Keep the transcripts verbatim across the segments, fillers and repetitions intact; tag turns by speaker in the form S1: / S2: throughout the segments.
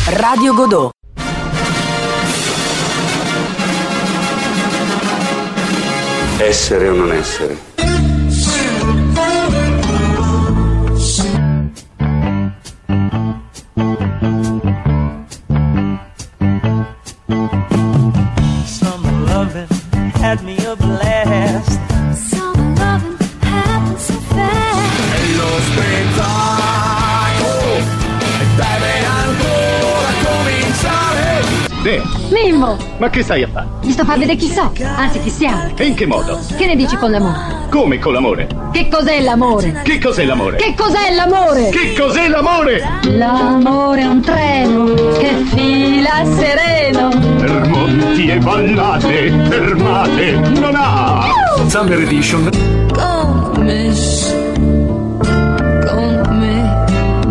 S1: Radio Godot.
S2: Essere o non essere.
S3: Some loving had me a blast.
S4: Some loving happened so fast.
S3: E lo spettacolo deve ancora cominciare.
S5: Beh,
S6: Mimmo,
S5: ma che stai a fare?
S6: mi sto a far vedere chi so, anzi chi siamo.
S5: E in che modo?
S6: Che ne dici con l'amore?
S5: Come con l'amore?
S6: Che cos'è l'amore?
S5: Che cos'è l'amore?
S6: Che cos'è l'amore?
S5: Che cos'è l'amore?
S6: L'amore è un treno che fila sereno.
S5: Per monti e vallate, fermate, non ha! Summer Edition.
S4: Con me, con me.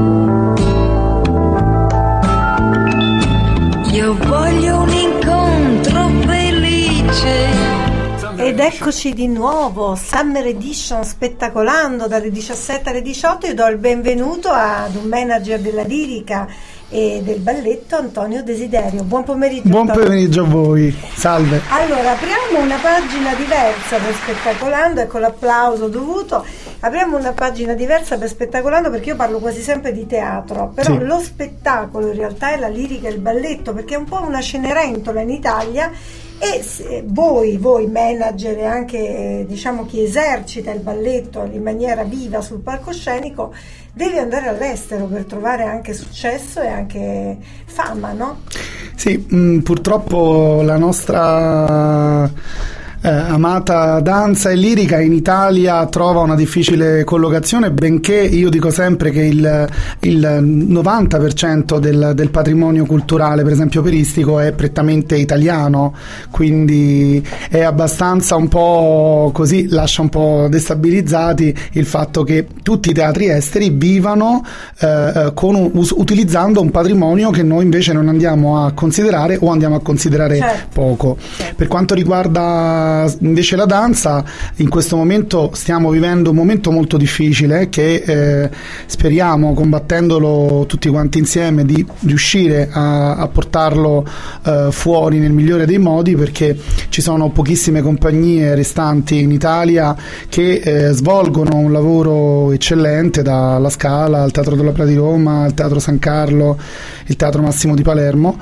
S4: Io voglio un incontro felice.
S7: Ed eccoci di nuovo, Summer Edition, spettacolando dalle diciassette alle diciotto. Io do il benvenuto ad un manager della lirica e del balletto, Antonio Desiderio. Buon pomeriggio.
S8: Buon
S7: Antonio.
S8: pomeriggio a voi, salve.
S7: Allora, apriamo una pagina diversa per Spettacolando, ecco l'applauso dovuto. Apriamo una pagina diversa per Spettacolando perché io parlo quasi sempre di teatro, però
S8: Sì.
S7: lo spettacolo in realtà è la lirica e il balletto, perché è un po' una cenerentola in Italia. E se voi, voi manager e anche diciamo chi esercita il balletto in maniera viva sul palcoscenico, deve andare all'estero per trovare anche successo e anche fama, no?
S8: Sì, mh, purtroppo la nostra eh, amata danza e lirica in Italia trova una difficile collocazione, benché io dico sempre che il, il novanta per cento del, del patrimonio culturale, per esempio operistico, è prettamente italiano, quindi è abbastanza un po' così, lascia un po' destabilizzati il fatto che tutti i teatri esteri vivano eh, con un, us- utilizzando un patrimonio che noi invece non andiamo a considerare o andiamo a considerare
S7: Certo.
S8: poco. Per quanto riguarda invece la danza, in questo momento stiamo vivendo un momento molto difficile che eh, speriamo, combattendolo tutti quanti insieme, di riuscire a, a portarlo eh, fuori nel migliore dei modi, perché ci sono pochissime compagnie restanti in Italia che eh, svolgono un lavoro eccellente, dalla Scala al Teatro dell'Opera di Roma, al Teatro San Carlo, il Teatro Massimo di Palermo,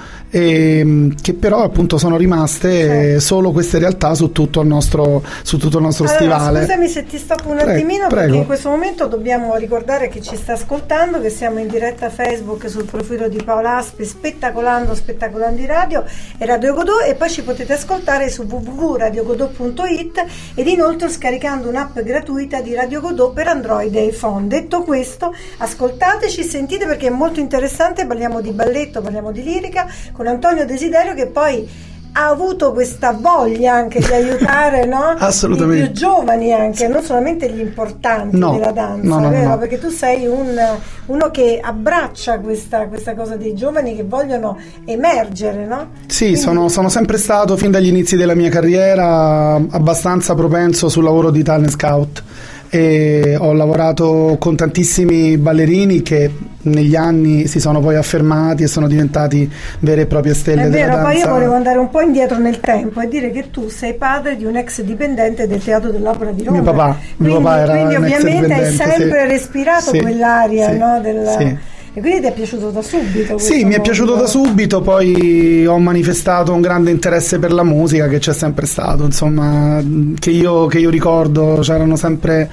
S8: e che però appunto sono rimaste
S7: Certo.
S8: eh, solo queste realtà su tutto il nostro, su tutto il nostro
S7: Allora,
S8: stivale.
S7: scusami se ti stoppo un
S8: Prego,
S7: attimino, perché
S8: prego.
S7: in questo momento dobbiamo ricordare che ci sta ascoltando, che siamo in diretta Facebook sul profilo di Paola Aspi, Spettacolando, Spettacolando di Radio e Radio Godot, e poi ci potete ascoltare su w w w punto radio godot punto i t ed inoltre scaricando un'app gratuita di Radio Godot per Android e iPhone. Detto questo, ascoltateci, sentite, perché è molto interessante. Parliamo di balletto, parliamo di lirica con Antonio Desiderio, che poi ha avuto questa voglia anche di aiutare, no?
S8: Assolutamente.
S7: I più giovani anche, non solamente gli importanti
S8: No,
S7: della danza,
S8: no, no,
S7: vero?
S8: no.
S7: Perché tu sei un, uno che abbraccia questa, questa cosa dei giovani che vogliono emergere, no?
S8: Sì,
S7: Quindi-
S8: sono, sono sempre stato, fin dagli inizi della mia carriera, abbastanza propenso sul lavoro di talent scout, e ho lavorato con tantissimi ballerini che negli anni si sono poi affermati e sono diventati vere e proprie stelle
S7: È
S8: della
S7: vero,
S8: danza.
S7: poi io volevo andare un po' indietro nel tempo e dire che tu sei padre di un ex dipendente del Teatro dell'Opera di Roma.
S8: Mio papà, mio
S7: quindi,
S8: papà era
S7: quindi
S8: un ex
S7: ovviamente hai
S8: dipendente,
S7: sempre
S8: sì.
S7: respirato
S8: Sì,
S7: quell'aria,
S8: sì,
S7: no? Del...
S8: sì.
S7: E quindi ti è piaciuto da subito?
S8: Sì, mi è piaciuto da subito, poi ho manifestato un grande interesse per la musica che c'è sempre stato, insomma, che io, che io ricordo c'erano sempre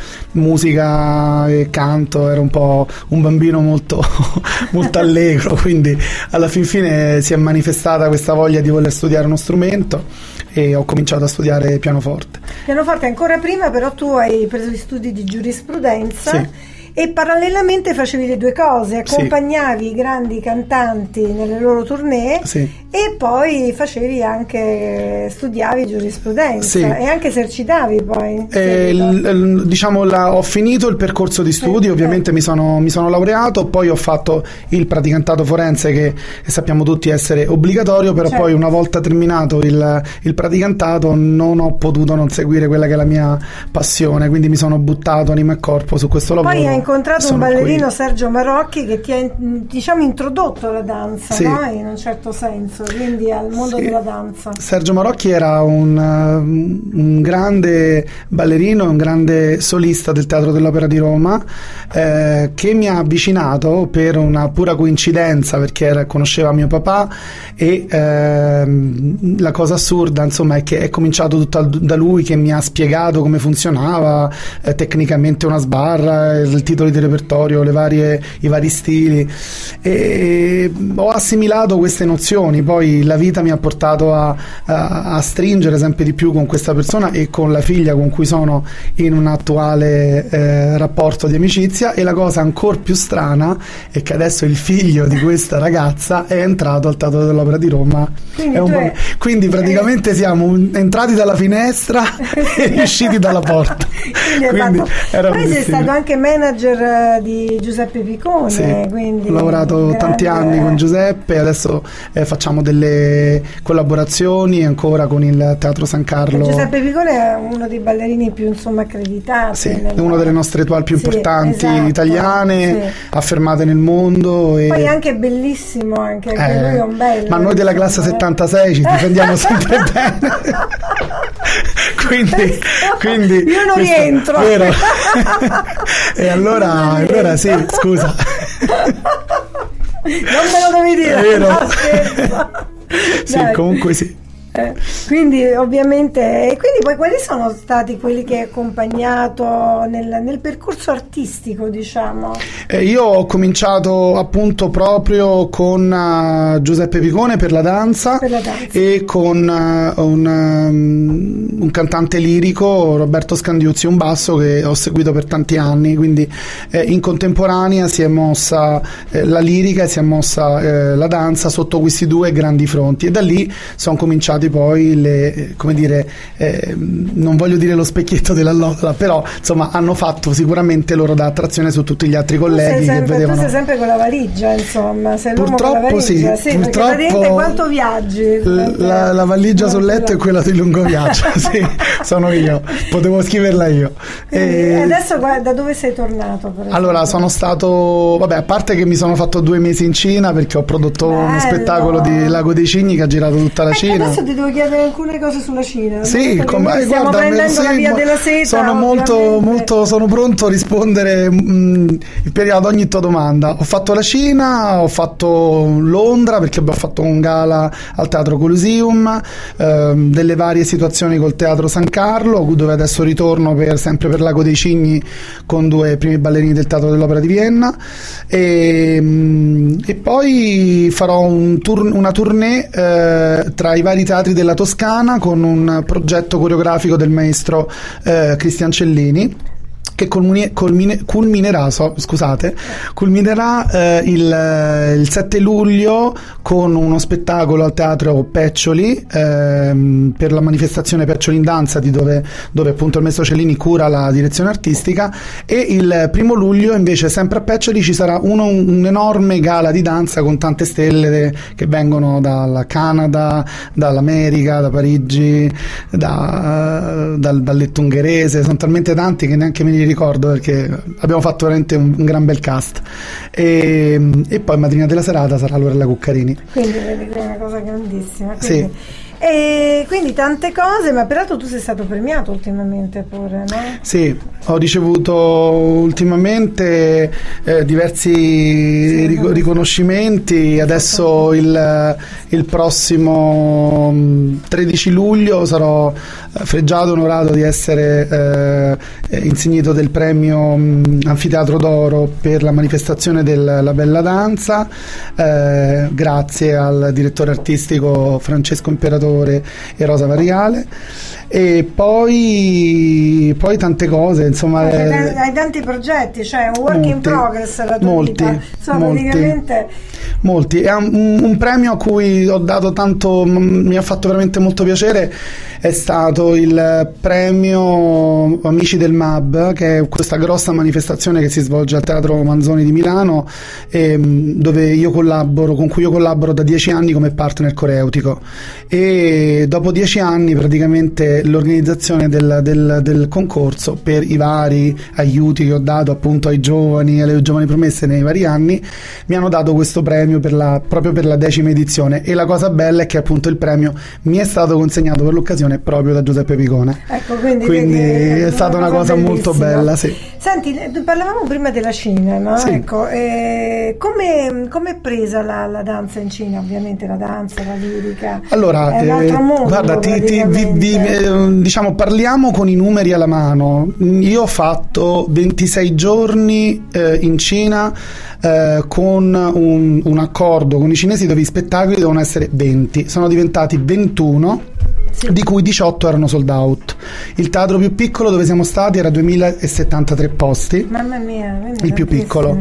S8: musica e canto, ero un po' un bambino molto, molto allegro, quindi alla fin fine si è manifestata questa voglia di voler studiare uno strumento e ho cominciato a studiare pianoforte.
S7: Pianoforte ancora prima, però tu hai preso gli studi di giurisprudenza.
S8: Sì.
S7: E parallelamente facevi le due cose,
S8: Sì.
S7: accompagnavi i grandi cantanti nelle loro tournée,
S8: Sì.
S7: e poi facevi anche, studiavi giurisprudenza,
S8: Sì.
S7: e anche esercitavi poi. in
S8: Eh,
S7: seguito.
S8: il- il- diciamo la, ho finito il percorso di studi,
S7: Sì,
S8: ovviamente
S7: sì.
S8: mi sono, mi sono laureato, poi ho fatto il praticantato forense che sappiamo tutti essere obbligatorio, però
S7: Certo.
S8: poi una volta terminato il, il praticantato non ho potuto non seguire quella che è la mia passione, quindi mi sono buttato anima e corpo su questo lavoro.
S7: Poi hai incontrato un ballerino,
S8: qui.
S7: Sergio Marocchi, che ti ha, diciamo, introdotto alla danza,
S8: sì.
S7: no? In un certo senso, quindi al mondo
S8: sì.
S7: della danza.
S8: Sergio Marocchi era un, un grande ballerino, un grande solista del Teatro dell'Opera di Roma, eh, che mi ha avvicinato per una pura coincidenza, perché era, conosceva mio papà, e ehm, la cosa assurda, insomma, è che è cominciato tutto da lui, che mi ha spiegato come funzionava eh, tecnicamente una sbarra, il titolo di repertorio, le varie, i vari stili, e ho assimilato queste nozioni. Poi la vita mi ha portato a, a, a stringere sempre di più con questa persona e con la figlia con cui sono in un attuale eh, rapporto di amicizia, e la cosa ancora più strana è che adesso il figlio di questa ragazza è entrato al Teatro dell'Opera di Roma.
S7: Quindi,
S8: è un
S7: è...
S8: quindi praticamente siamo entrati dalla finestra e usciti dalla porta.
S7: Quindi,
S8: quindi era
S7: poi sei stato anche manager di Giuseppe Picone,
S8: sì,
S7: quindi
S8: ho lavorato
S7: grande...
S8: tanti anni con Giuseppe, adesso eh, facciamo delle collaborazioni ancora con il Teatro San Carlo.
S7: Giuseppe Picone è uno dei ballerini più, insomma, accreditati,
S8: sì,
S7: nel...
S8: è una delle nostre étoile più
S7: sì,
S8: importanti,
S7: esatto,
S8: italiane,
S7: sì.
S8: affermate nel mondo, e...
S7: poi anche bellissimo, anche, anche
S8: eh,
S7: lui è un bello,
S8: ma noi della classe settantasei ci difendiamo sempre bene. quindi, quindi
S7: io non
S8: questo,
S7: rientro,
S8: vero? E allora, allora sì, scusa,
S7: non me lo devi dire,
S8: è vero.
S7: No, scherzo.
S8: Sì,
S7: Dai.
S8: comunque sì.
S7: Eh, quindi ovviamente, e quindi poi quali sono stati quelli che hai accompagnato nel, nel percorso artistico, diciamo?
S8: Eh, io ho cominciato appunto proprio con uh, Giuseppe Picone per la danza,
S7: Per la danza.
S8: e con uh, un, um, un cantante lirico, Roberto Scandiuzzi, un basso che ho seguito per tanti anni, quindi eh, in contemporanea si è mossa eh, la lirica e si è mossa eh, la danza sotto questi due grandi fronti, e da lì sono cominciati poi le, come dire, eh, non voglio dire lo specchietto dell'allodola, però insomma hanno fatto sicuramente loro da attrazione su tutti gli altri colleghi,
S7: tu sei sempre,
S8: che vedevano.
S7: tu sei sempre con la valigia, insomma, sei l'uomo con la
S8: Purtroppo
S7: valigia,
S8: sì,
S7: sì,
S8: purtroppo
S7: perché praticamente quanto viaggi?
S8: l- la, la valigia sul letto è quella di lungo viaggio. Sì, sono io, potevo scriverla io.
S7: E
S8: E
S7: adesso da dove sei tornato? Per
S8: allora sono stato, vabbè, a parte che mi sono fatto due mesi in Cina perché ho prodotto
S7: Bello.
S8: uno spettacolo di Lago dei Cigni che ha girato tutta la
S7: Ecco,
S8: Cina.
S7: adesso ti devo chiedere alcune cose sulla Cina.
S8: Sì,
S7: no?
S8: com- eh,
S7: stiamo
S8: guarda,
S7: prendendo
S8: sì,
S7: la via
S8: mo-
S7: della seta.
S8: sono molto,
S7: ovviamente.
S8: molto sono pronto a rispondere mh, per ad ogni tua domanda. Ho fatto la Cina, ho fatto Londra perché abbiamo fatto un gala al Teatro Coliseum, ehm, delle varie situazioni col Teatro San Carlo, dove adesso ritorno per, sempre per Lago dei Cigni con due primi ballerini del Teatro dell'Opera di Vienna, e, mh, e poi farò un tour, una tournée eh, tra i vari teatri della Toscana con un progetto coreografico del maestro eh, Cristian Cellini, che culmine, culmine, culminerà so, scusate culminerà eh, il, il sette luglio con uno spettacolo al Teatro Peccioli ehm, per la manifestazione Peccioli in Danza, di dove, dove appunto il maestro Cellini cura la direzione artistica, e il primo luglio invece sempre a Peccioli ci sarà uno, un'enorme gala di danza con tante stelle de, che vengono dal Canada, dall'America, da Parigi, da, dal balletto ungherese, sono talmente tanti che neanche me li ricordo perché abbiamo fatto veramente un, un gran bel cast, e, e poi madrina della serata sarà Lorella Cuccarini.
S7: Quindi vedi che è una cosa grandissima, quindi,
S8: Sì.
S7: E quindi tante cose, ma peraltro tu sei stato premiato ultimamente pure, no?
S8: Sì, ho ricevuto ultimamente eh, diversi
S7: Sì,
S8: ric- riconoscimenti. Adesso il, il prossimo tredici luglio sarò fregiato e onorato di essere eh, insignito del premio mh, Anfiteatro d'Oro per la manifestazione della Bella Danza, eh, grazie al direttore artistico Francesco Imperatore e Rosa Variale, e poi poi tante cose, insomma.
S7: Hai,
S8: eh,
S7: hai tanti progetti, cioè un work
S8: molti,
S7: in progress la tua
S8: molti,
S7: vita. Insomma,
S8: molti.
S7: praticamente
S8: Molti. È un, un premio a cui ho dato tanto, mi ha fatto veramente molto piacere, è stato il premio Amici del M A B, che è questa grossa manifestazione che si svolge al Teatro Manzoni di Milano, e, dove io collaboro, con cui io collaboro da dieci anni come partner coreutico, e dopo dieci anni praticamente l'organizzazione del, del, del concorso, per i vari aiuti che ho dato appunto ai giovani, alle giovani promesse nei vari anni, mi hanno dato questo premio per la, proprio per la decima edizione, e la cosa bella è che appunto il premio mi è stato consegnato per l'occasione proprio da Giuseppe Picone.
S7: Ecco, quindi,
S8: quindi è, è stata una cosa, cosa molto bella, sì.
S7: Senti, parlavamo prima della Cina, no?
S8: Sì.
S7: Ecco, eh, come è presa la, la danza in Cina? Ovviamente la danza, la lirica,
S8: allora,
S7: è un altro
S8: eh,
S7: mondo,
S8: guarda, ti, ti, vi, vi, eh, diciamo, parliamo con i numeri alla mano. Io ho fatto ventisei giorni eh, in Cina eh, con un, un accordo con i cinesi dove i spettacoli devono essere venti, sono diventati ventuno, sì, di cui diciotto erano sold out. Il teatro più piccolo dove siamo stati era duemilasettantatré posti, mamma mia, il più piccolo,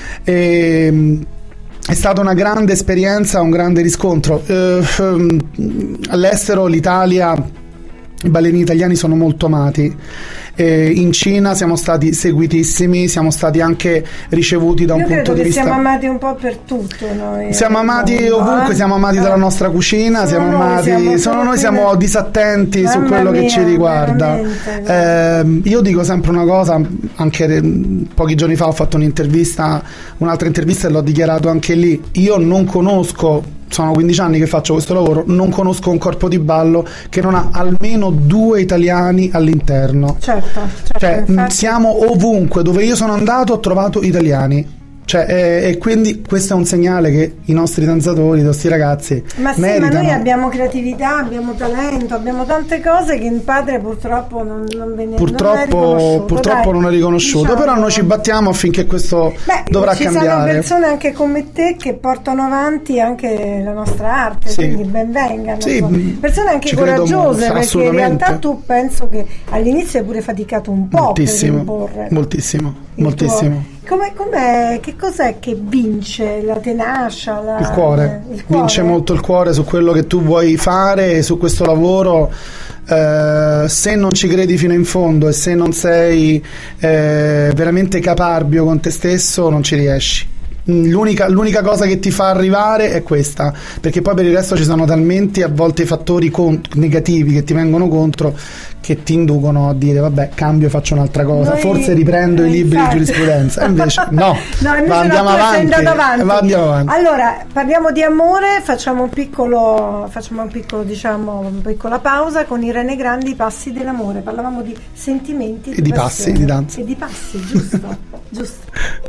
S8: e, è stata una grande esperienza, un grande riscontro. Eh, all'estero l'Italia, i ballerini italiani sono molto amati. Eh, in Cina siamo stati seguitissimi, siamo stati anche ricevuti da un
S7: Io
S8: punto di vista.
S7: Siamo amati un po' per tutto. Noi,
S8: siamo amati mondo, ovunque, eh? siamo amati eh. dalla nostra cucina, sono siamo noi, amati. Siamo sono noi siamo disattenti Mamma su quello mia, che ci riguarda. Eh, io dico sempre una cosa, anche pochi giorni fa ho fatto un'intervista, un'altra intervista e l'ho dichiarato anche lì. Io non conosco. Sono quindici anni che faccio questo lavoro, non conosco un corpo di ballo che non ha almeno due italiani all'interno. Certo, certo, cioè, infatti. Siamo ovunque, dove io sono andato ho trovato italiani. Cioè, e, e quindi questo è un segnale che i nostri danzatori, i nostri ragazzi
S7: ma sì,
S8: meritano.
S7: Ma noi abbiamo creatività, abbiamo talento, abbiamo tante cose che in padre purtroppo non, non viene
S8: purtroppo,
S7: non è riconosciuto,
S8: purtroppo non è riconosciuto, diciamo. Però noi ci battiamo affinché questo Beh, dovrà
S7: ci
S8: cambiare.
S7: Ci sono persone anche come te che portano avanti anche la nostra arte, sì. Quindi ben vengano. Sì, persone anche coraggiose, perché in realtà tu penso che all'inizio hai pure faticato un po'
S8: moltissimo,
S7: per imporre
S8: moltissimo, moltissimo.
S7: Tuo... Come, com'è, che cos'è che vince? La tenacia? La,
S8: il, cuore.
S7: il cuore
S8: vince molto il cuore su quello che tu vuoi fare, su questo lavoro. Eh, se non ci credi fino in fondo e se non sei eh, veramente caparbio con te stesso, non ci riesci. L'unica, l'unica cosa che ti fa arrivare è questa, perché poi per il resto ci sono talmente a volte fattori con, negativi che ti vengono contro, che ti inducono a dire vabbè, cambio e faccio un'altra cosa. Noi, forse riprendo eh, i libri infatti. di giurisprudenza, invece no, no invece ma andiamo, avanti,
S7: avanti.
S8: ma andiamo avanti.
S7: Allora parliamo di amore, facciamo un piccolo facciamo un piccolo diciamo una piccola pausa con Irene Grandi, Passi dell'amore. Parlavamo di sentimenti,
S8: e
S7: di,
S8: di
S7: passione,
S8: passi, di danza
S7: e di passi, giusto giusto.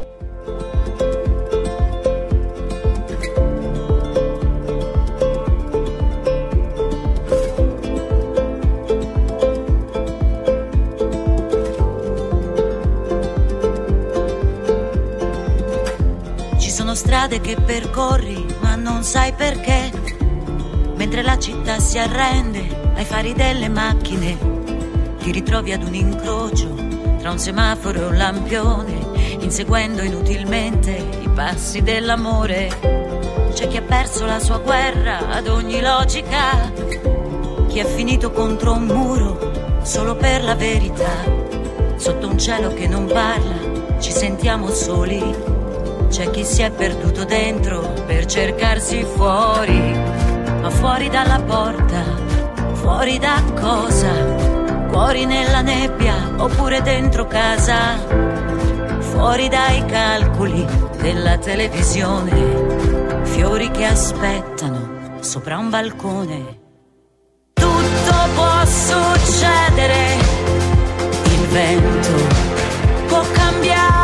S1: Strade che percorri ma non sai perché, mentre la città si arrende ai fari delle macchine, ti ritrovi ad un incrocio tra un semaforo e un lampione, inseguendo inutilmente i passi dell'amore. C'è chi ha perso la sua guerra ad ogni logica, chi è finito contro un muro solo per la verità. Sotto un cielo che non parla ci sentiamo soli. C'è chi si è perduto dentro per cercarsi fuori, ma fuori dalla porta, fuori da cosa? Fuori nella nebbia oppure dentro casa? Fuori dai calcoli della televisione, fiori che aspettano sopra un balcone. Tutto può succedere, il vento può cambiare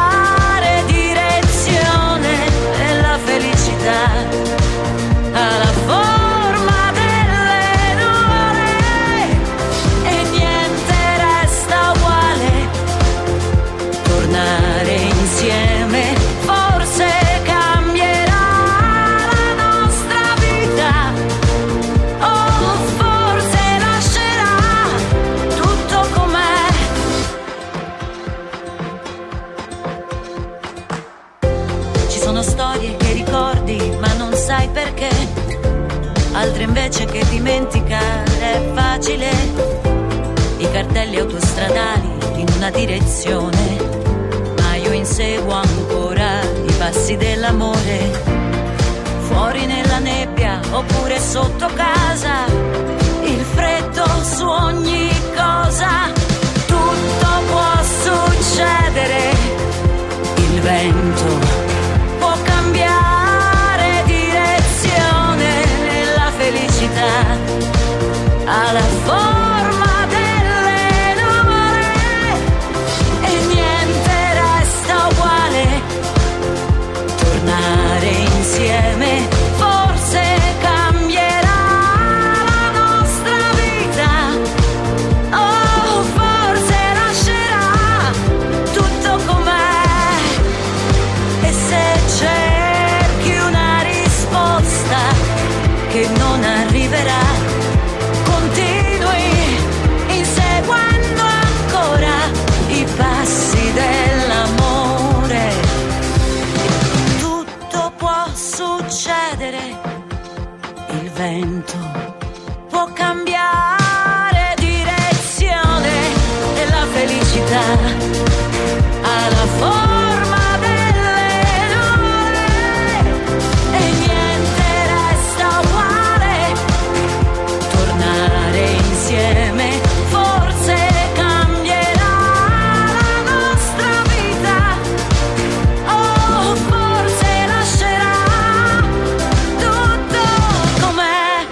S1: alla forma delle nuvole e niente resta uguale. Tornare insieme forse cambierà la nostra vita, o forse lascerà tutto com'è. sai perché. Altre invece che dimenticare è facile. I cartelli autostradali in una direzione, ma io inseguo ancora i passi dell'amore. Fuori nella nebbia oppure sotto casa, il freddo su ogni cosa. Tutto può succedere, il vento può cambiare direzione, la felicità ha la forma delle nuvole e niente resta uguale. Tornare insieme forse cambierà la nostra vita, oh forse lascerà tutto com'è. E se cerchi una risposta che non arriverà, continui inseguendo ancora i passi dell'amore. Tutto può succedere, il vento può cambiare direzione e la felicità ha la forma delle nuvole e niente resta uguale. Tornare insieme forse cambierà la nostra vita, oh forse lascerà tutto com'è.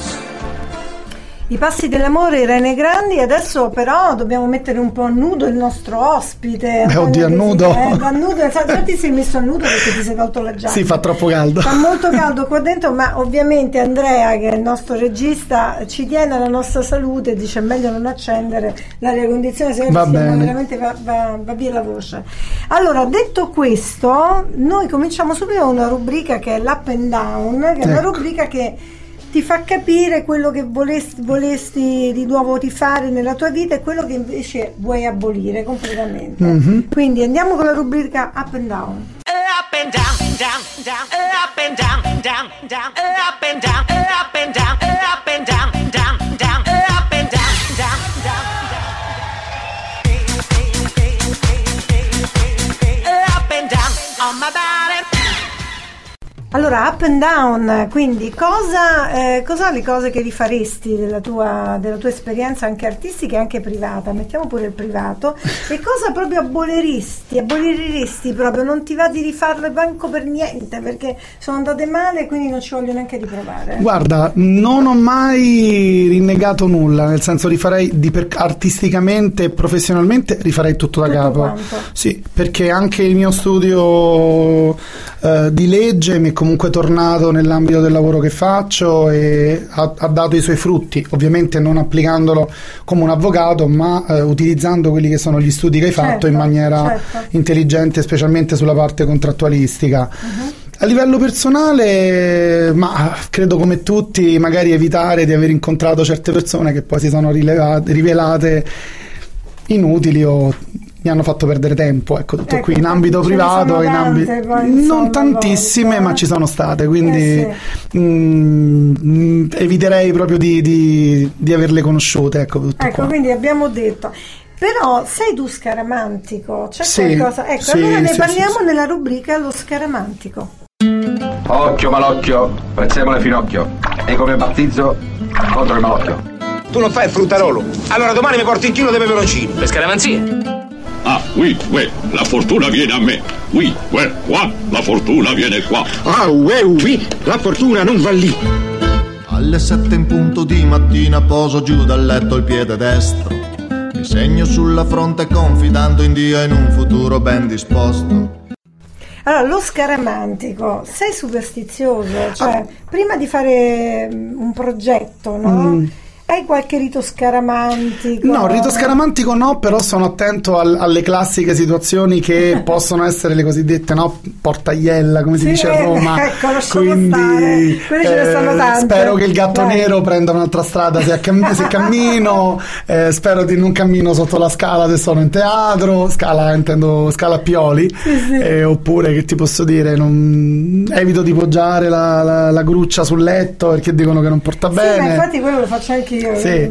S7: I passi dell'amore, Irene Grandi. Adesso però dobbiamo mettere un po' a nudo il nostro ospite.
S8: Beh, oddio, a nudo.
S7: Eh, a nudo. Già ti sei messo a nudo perché ti sei tolto la giacca.
S8: Sì, fa troppo caldo.
S7: Fa molto caldo qua dentro, ma ovviamente Andrea, che è il nostro regista, ci tiene alla nostra salute, dice meglio non accendere l'aria condizionata, se
S8: Va
S7: no
S8: bene.
S7: veramente va, va, va via la voce. Allora, detto questo, noi cominciamo subito una rubrica che è l'Up and Down, che è una
S8: Ecco.
S7: rubrica che ti fa capire quello che volesti, volesti di nuovo di fare nella tua vita e quello che invece vuoi abolire completamente.
S8: Mm-hmm.
S7: Quindi andiamo con la rubrica Up and Down.
S3: Up and down, down, down, up and down, down, down, up and down, up and down, up and down, down, down, up and down, down, down. Up and down on my body.
S7: Allora, Up and Down, quindi cosa, eh, cosa le cose che rifaresti della tua, della tua esperienza anche artistica e anche privata, mettiamo pure il privato, e cosa proprio aboliresti, aboliresti proprio, non ti va di rifarle manco per niente perché sono andate male, quindi non ci voglio neanche riprovare.
S8: Guarda, non ho mai rinnegato nulla, nel senso rifarei di per, artisticamente e professionalmente rifarei tutto da
S7: Tutto
S8: capo.
S7: quanto.
S8: Sì, perché anche il mio studio eh, di legge mi è comunque tornato nell'ambito del lavoro che faccio e ha, ha dato i suoi frutti, ovviamente non applicandolo come un avvocato, ma eh, utilizzando quelli che sono gli studi che hai fatto
S7: Certo,
S8: in maniera
S7: certo.
S8: intelligente, specialmente sulla parte contrattualistica.
S7: Uh-huh.
S8: A livello personale, ma credo come tutti, magari evitare di aver incontrato certe persone che poi si sono rilevate, rivelate inutili o mi hanno fatto perdere tempo, ecco, tutto
S7: Ecco,
S8: qui in ambito
S7: ce ne
S8: privato,
S7: sono
S8: in ambi-
S7: tante, poi, insomma,
S8: non tantissime,
S7: volte,
S8: ma
S7: eh.
S8: ci sono state, quindi
S7: Eh,
S8: mm, mm, eviterei proprio di, di, di averle conosciute, ecco, tutto
S7: Ecco,
S8: qua.
S7: quindi abbiamo detto. Però sei tu scaramantico? C'è
S8: Sì,
S7: qualcosa? Ecco,
S8: sì,
S7: allora ne
S8: sì,
S7: parliamo
S8: sì, sì.
S7: nella rubrica Lo scaramantico.
S9: Occhio malocchio, prezzemolo e finocchio. E come battizzo contro il malocchio.
S10: Tu non fai il fruttarolo, allora domani mi porti il chilo dei peperoncini.
S11: Le scaramanzie.
S5: Ah, oui, oui, la fortuna viene a me. Oui, oui, qua, la fortuna viene qua.
S10: Ah, uè, uì, la fortuna non va lì.
S12: Alle sette in punto di mattina poso giù dal letto il piede destro. Mi segno sulla fronte confidando in Dio e in un futuro ben disposto.
S7: Allora, lo scaramantico, sei superstizioso? Cioè, prima di fare un progetto, no?
S8: Mm.
S7: È Hai qualche rito scaramantico?
S8: No, rito scaramantico no, però sono attento al, alle classiche situazioni che possono essere le cosiddette, no, portaiella, come si
S7: sì,
S8: dice a Roma.
S7: Ecco,
S8: quindi
S7: quelle ce ne stanno tante.
S8: Spero che il gatto
S7: Dai.
S8: nero prenda un'altra strada se, cam- se cammino, eh, spero di non cammino sotto la scala se sono in teatro, scala intendo scala a pioli,
S7: sì, sì.
S8: Eh, oppure che ti posso dire, non, evito di poggiare la, la, la gruccia sul letto perché dicono che non porta
S7: sì,
S8: bene.
S7: Ma infatti quello lo faccio anche io.
S8: Sì.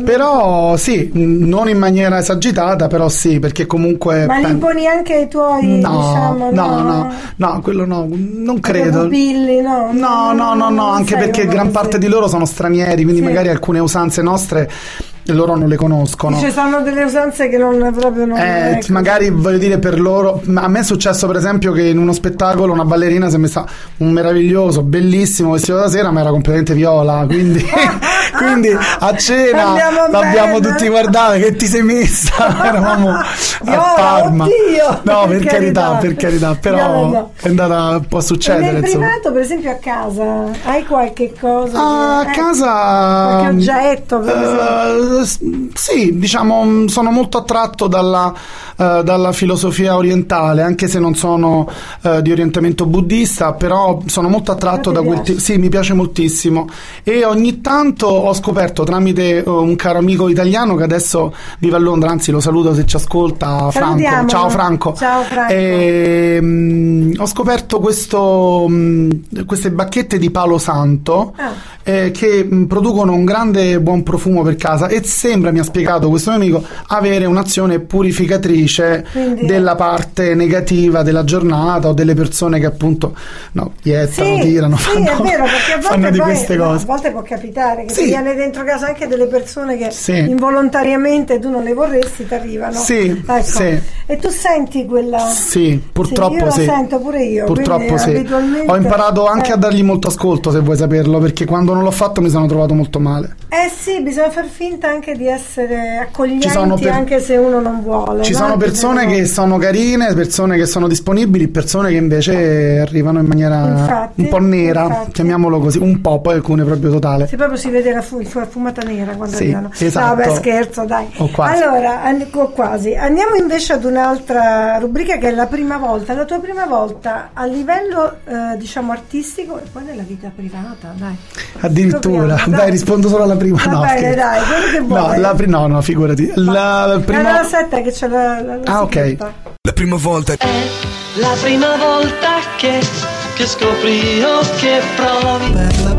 S8: Però sì, non in maniera esagitata, però sì, perché comunque
S7: ma li imponi anche ai tuoi,
S8: no,
S7: diciamo,
S8: no,
S7: no,
S8: no, no, quello no, non credo.
S7: Pupilli, no,
S8: no, no, no, no, anche perché gran parte di loro sono stranieri, quindi
S7: sì.
S8: magari alcune usanze nostre loro non le conoscono.
S7: Ci sono delle usanze che non proprio non
S8: eh,
S7: ecco.
S8: magari voglio dire per loro, a me è successo per esempio che in uno spettacolo una ballerina si è messa un meraviglioso bellissimo vestito da sera ma era completamente viola, quindi quindi a cena
S7: Andiamo
S8: l'abbiamo
S7: bene.
S8: tutti guardati, che ti sei messa, eravamo
S7: viola,
S8: a Parma,
S7: oddio,
S8: no per,
S7: per
S8: carità,
S7: carità
S8: per carità però
S7: no, no.
S8: è andata, può succedere.
S7: E nel
S8: insomma.
S7: privato, per esempio a casa hai qualche cosa
S8: Ah,
S7: che,
S8: a
S7: eh,
S8: casa
S7: qualche oggetto per esempio?
S8: Uh, sì, diciamo sono molto attratto dalla, uh, dalla filosofia orientale, anche se non sono uh, di orientamento buddista, però sono molto attratto da quel tipo. Sì, mi piace moltissimo e ogni tanto ho scoperto tramite uh, un caro amico italiano che adesso vive a Londra, anzi lo saluto se ci ascolta, Franco. Ciao Franco.
S7: Ciao Franco.
S8: E, um, ho scoperto questo, um, queste bacchette di palo santo
S7: ah.
S8: eh, che um, producono un grande buon profumo per casa e sembra, mi ha spiegato questo mio amico, avere un'azione purificatrice
S7: quindi
S8: della parte negativa della giornata o delle persone che appunto no, iettano,
S7: sì,
S8: tirano,
S7: sì,
S8: fanno,
S7: è vero, perché a volte
S8: fanno di
S7: poi,
S8: queste
S7: no,
S8: cose.
S7: a volte può capitare che
S8: sì.
S7: ti viene dentro casa anche delle persone che
S8: sì.
S7: involontariamente tu non le vorresti, ti arrivano.
S8: Sì,
S7: ecco.
S8: sì.
S7: E tu senti quella
S8: sì, purtroppo
S7: sì, io
S8: sì.
S7: la sento pure io,
S8: purtroppo sì.
S7: abitualmente...
S8: Ho imparato anche
S7: eh.
S8: a dargli molto ascolto, se vuoi saperlo, perché quando non l'ho fatto mi sono trovato molto male.
S7: Eh sì, bisogna far finta anche di essere accoglienti per... anche se uno non vuole.
S8: Ci
S7: no?
S8: sono persone che sono carine, persone che sono disponibili, persone che invece arrivano in maniera
S7: infatti,
S8: un po' nera,
S7: infatti.
S8: chiamiamolo così, un po', poi alcune proprio totale.
S7: Se proprio si vede la, fu- la fumata nera quando
S8: sì,
S7: arrivano.
S8: esatto.
S7: No, beh, scherzo, dai.
S8: O quasi.
S7: Allora, and- o quasi. Andiamo invece ad un'altra rubrica che è la prima volta, la tua prima volta a livello eh, diciamo artistico e poi nella vita privata, dai.
S8: Addirittura,
S7: Scopriamo,
S8: dai,
S7: dai,
S8: rispondo solo alla prima.
S7: Va
S8: no,
S7: bene,
S8: scherzo.
S7: dai, quello che vuoi.
S8: No, la pri- no, no, figurati. La, la prima...
S7: Allora, aspetta che c'è la, la, la
S8: Ah, ok.
S11: La prima volta
S13: è la prima volta che, che scopri o che provi.
S11: Per la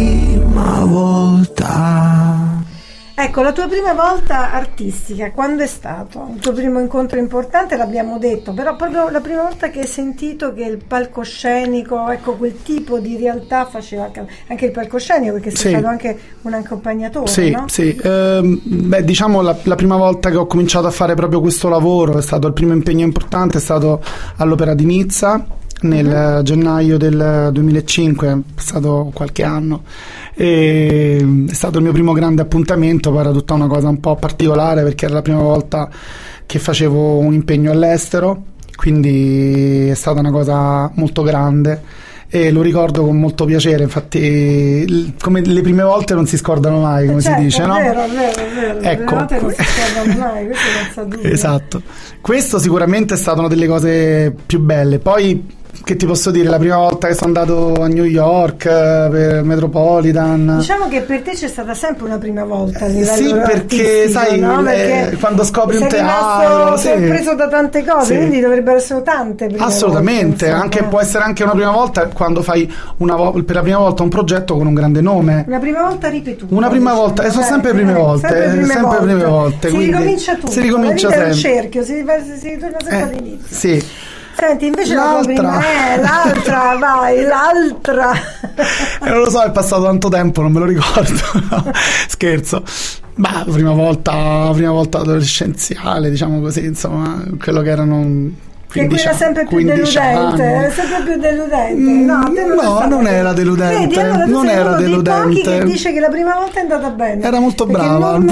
S11: prima volta.
S7: Ecco, la tua prima volta artistica, quando è stato? Il tuo primo incontro importante l'abbiamo detto, però proprio la prima volta che hai sentito che il palcoscenico, ecco, quel tipo di realtà faceva anche il palcoscenico, perché sei
S8: sì.
S7: stato anche un accompagnatore,
S8: sì,
S7: no?
S8: Sì, ehm, beh, diciamo la, la prima volta che ho cominciato a fare proprio questo lavoro, è stato il primo impegno importante, è stato all'Opera di Nizza, nel uh-huh. gennaio del duemilacinque, è passato qualche anno, e è stato il mio primo grande appuntamento, poi era tutta una cosa un po' particolare perché era la prima volta che facevo un impegno all'estero, quindi è stata una cosa molto grande e lo ricordo con molto piacere, infatti come le prime volte non si scordano mai, come
S7: certo,
S8: si dice,
S7: è
S8: no?
S7: vero, è vero, è vero.
S8: Ecco,
S7: le prime volte non si scordano mai, questo non sa dubbio.
S8: Esatto, questo sicuramente è stata una delle cose più belle. Poi che ti posso dire, la prima volta che sono andato a New York per Metropolitan,
S7: diciamo che per te c'è stata sempre una prima volta a livello
S8: sì, perché sai,
S7: no? Perché
S8: eh, quando scopri un
S7: sei
S8: teatro
S7: sì. sorpreso da tante cose, sì. quindi dovrebbero essere tante prime
S8: assolutamente volte, anche, può essere anche una prima volta quando fai una vo- per la prima volta un progetto con un grande nome,
S7: una prima volta ripetuta,
S8: una prima
S7: diciamo.
S8: volta, e sono sempre prime volte, sempre prime sempre volte, prime volte
S7: si ricomincia tutto,
S8: si ricomincia
S7: sempre un
S8: cerchio,
S7: si, si ritorna sempre
S8: eh,
S7: all'inizio.
S8: Sì.
S7: Senti, invece
S8: l'altra,
S7: la tua prima, eh, l'altra, vai, l'altra.
S8: Eh, non lo so, è passato tanto tempo, non me lo ricordo. No, scherzo. Ma prima volta, prima volta adolescenziale, diciamo così, insomma, quello che erano quindici,
S7: che quella sempre più deludente,
S8: anni.
S7: sempre più deludente. No,
S8: no non, non era deludente. Vedi, allora non era uno deludente.
S7: Dei pochi che dice che la prima volta è andata bene.
S8: Era molto
S7: Perché
S8: brava.
S7: Non...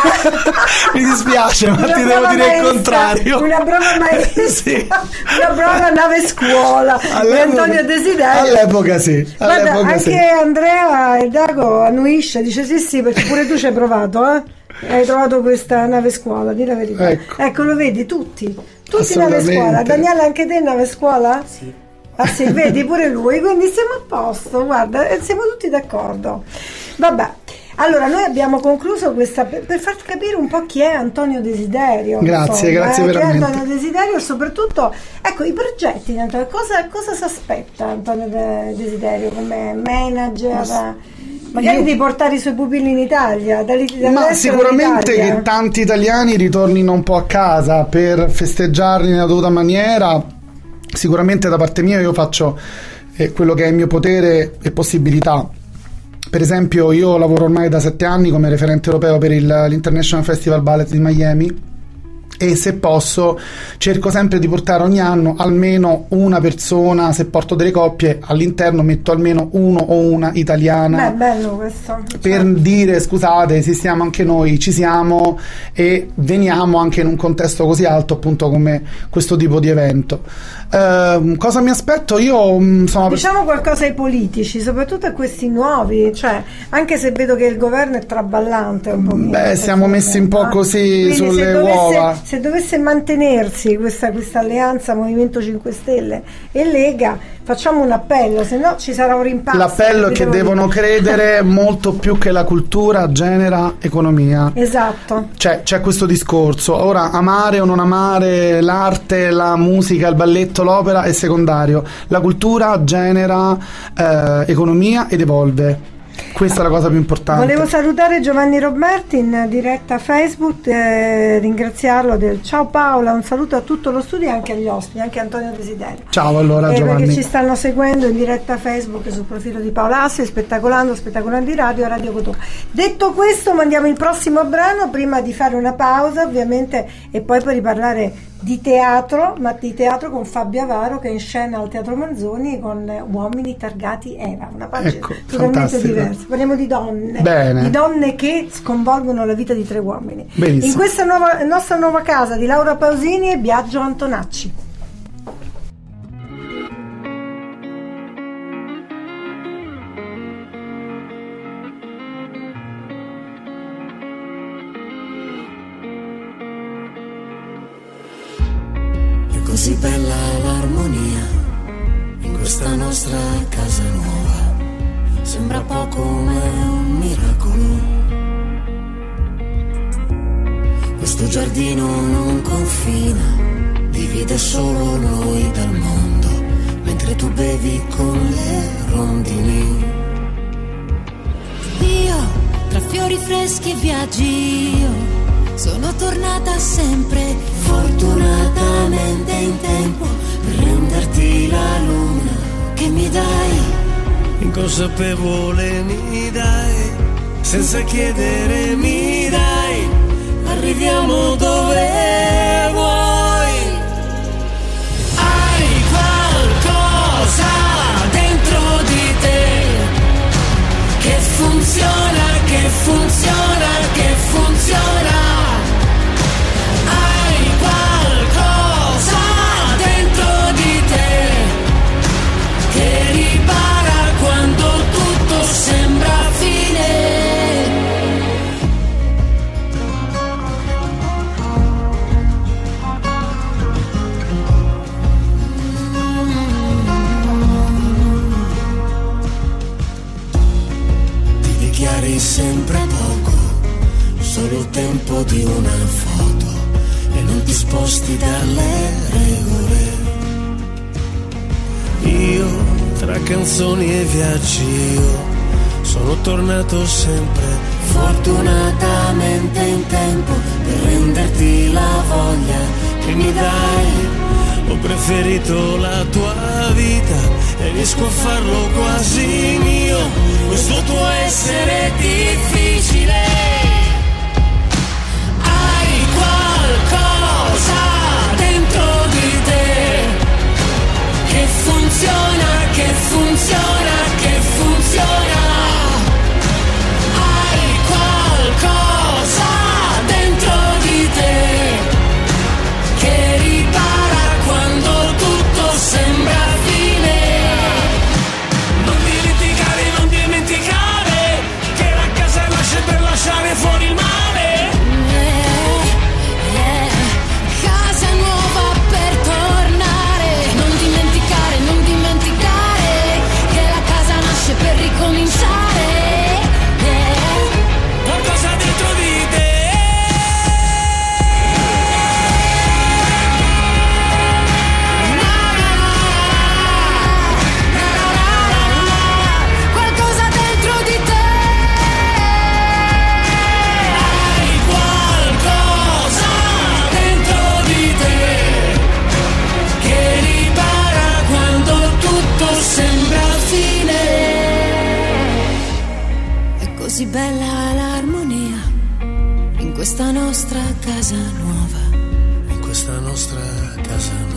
S8: Mi dispiace, ma
S7: una
S8: ti devo dire
S7: maestra,
S8: il contrario.
S7: Una brava maestra, sì. Una brava nave scuola di Antonio Desiderio.
S8: All'epoca sì. All'epoca
S7: Guarda, anche
S8: sì.
S7: Andrea e Dago annuisce, dice sì sì, perché pure tu ci hai provato, eh? Hai trovato questa nave scuola, di la verità.
S8: Ecco,
S7: ecco lo vedi, tutti. Tutti nave scuola. Daniele, anche te nave scuola?
S14: Sì.
S7: Ah sì, vedi pure lui, quindi siamo a posto, guarda, siamo tutti d'accordo. Vabbè. Allora, noi abbiamo concluso questa per, per far capire un po' chi è Antonio Desiderio.
S8: Grazie,
S7: insomma,
S8: grazie
S7: eh,
S8: veramente.
S7: Chi è Antonio Desiderio e soprattutto, ecco, i progetti di Antonio, cosa, cosa si aspetta Antonio De- Desiderio come manager? Ma, magari Io... di portare i suoi pupilli in Italia,
S8: ma sicuramente che tanti italiani ritornino un po' a casa per festeggiarli nella dovuta maniera. Sicuramente da parte mia io faccio eh, quello che è il mio potere e possibilità. Per esempio io lavoro ormai da sette anni come referente europeo per il, l'International Festival Ballet di Miami, e se posso cerco sempre di portare ogni anno almeno una persona, se porto delle coppie all'interno metto almeno uno o una italiana.
S7: Beh, bello questo,
S8: per certo. dire scusate, esistiamo anche noi, ci siamo e veniamo anche in un contesto così alto appunto come questo tipo di evento. Uh, cosa mi aspetto? Io sono
S7: diciamo qualcosa ai politici, soprattutto a questi nuovi, cioè anche se vedo che il governo è traballante un po'.
S8: Beh, siamo messi un po' così
S7: quindi
S8: sulle
S7: se dovesse,
S8: uova.
S7: Se dovesse mantenersi questa, questa alleanza Movimento cinque Stelle e Lega, facciamo un appello, se no ci sarà un rimpasto.
S8: L'appello è che devono dire. credere molto più che la cultura genera economia.
S7: Esatto.
S8: Cioè c'è questo discorso. Ora, amare o non amare l'arte, la musica, il balletto, l'opera è secondario. La cultura genera eh, economia ed evolve. Questa è la cosa più importante.
S7: Volevo salutare Giovanni Roberti in diretta Facebook, eh, ringraziarlo del ciao Paola, un saluto a tutto lo studio e anche agli ospiti, anche Antonio Desiderio.
S8: Ciao allora eh, Giovanni.
S7: Perché ci stanno seguendo in diretta Facebook sul profilo di Paola Assi, Spettacolando, Spettacolando di Radio e Radio Cotò. Detto questo, mandiamo il prossimo brano prima di fare una pausa ovviamente e poi per riparlare di teatro, ma di teatro con Fabio Avaro che è in scena al Teatro Manzoni con Uomini targati Eva, una pagina
S8: ecco,
S7: totalmente
S8: fantastico.
S7: diversa. Parliamo di donne,
S8: Bene.
S7: di donne che sconvolgono la vita di tre uomini.
S8: Benissimo.
S7: In questa nuova, nostra nuova casa di Laura Pausini e Biagio Antonacci.
S15: Così bella l'armonia in questa nostra casa nuova, sembra poco ma è un miracolo. Questo giardino non confina, divide solo noi dal mondo, mentre tu bevi con le rondini.
S16: Io, tra fiori freschi e viaggi, io sono tornata sempre,
S15: fortunatamente in tempo, per renderti la luna che mi dai.
S17: Inconsapevole mi dai, senza chiedere mi dai.
S15: Arriviamo dove vuoi. Hai qualcosa dentro di te che funziona, che funziona, che funziona. Che ripara quando tutto sembra fine. Ti dichiari sempre poco, solo il tempo di una foto, e non ti sposti dalle regole.
S17: Io, tra canzoni e viaggi, io sono tornato sempre,
S15: fortunatamente in tempo, per renderti la voglia che mi dai.
S17: Ho preferito la tua vita e riesco a farlo quasi mio, questo tuo essere difficile.
S15: Hai qualcosa dentro di te
S16: così bella l'armonia in questa nostra casa nuova,
S17: in questa nostra casa nuova.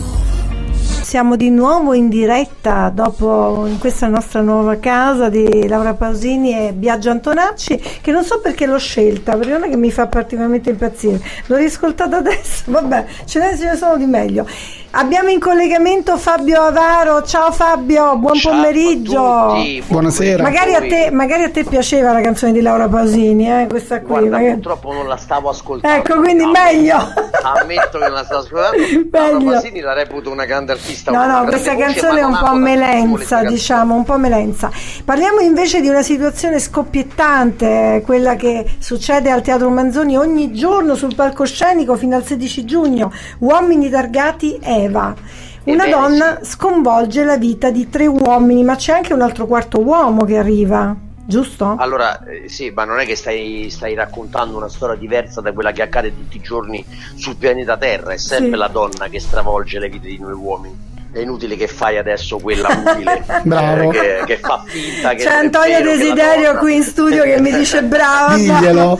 S7: Siamo di nuovo in diretta dopo in questa nostra nuova casa di Laura Pausini e Biagio Antonacci, che non so perché l'ho scelta, perché non è che mi fa particolarmente impazzire, l'ho riscoltata adesso, vabbè, ce ne, ce ne sono di meglio. Abbiamo in collegamento Fabio Avaro. Ciao Fabio, buon
S14: Ciao
S7: pomeriggio.
S14: a tutti,
S8: buonasera.
S7: Magari a te, magari a te piaceva la canzone di Laura Pausini, eh, questa qui.
S14: Guarda,
S7: magari...
S14: purtroppo non la stavo ascoltando.
S7: Ecco, quindi
S14: no,
S7: meglio.
S14: Ammetto che non la stavo ascoltando. Laura Pausini la reputo una grande artista.
S7: No, no, questa canzone è un po' melenza, diciamo, un po' melenza. Parliamo invece di una situazione scoppiettante, quella che succede al Teatro Manzoni ogni giorno sul palcoscenico fino al sedici giugno. Uomini targati Eva. Una
S14: Ebbene,
S7: donna
S14: sì.
S7: sconvolge la vita di tre uomini, ma c'è anche un altro quarto uomo che arriva, giusto?
S14: Allora, eh, sì, ma non è che stai, stai raccontando una storia diversa da quella che accade tutti i giorni sul pianeta Terra, è sempre
S7: Sì.
S14: la donna che stravolge le vite di noi uomini. È inutile che fai adesso quella utile
S8: Bravo.
S14: eh, che, che fa finta che
S7: C'è
S14: è
S7: Antonio
S14: vero che la
S7: Desiderio
S14: donna-
S7: qui in studio che mi dice brava.
S8: Diglielo.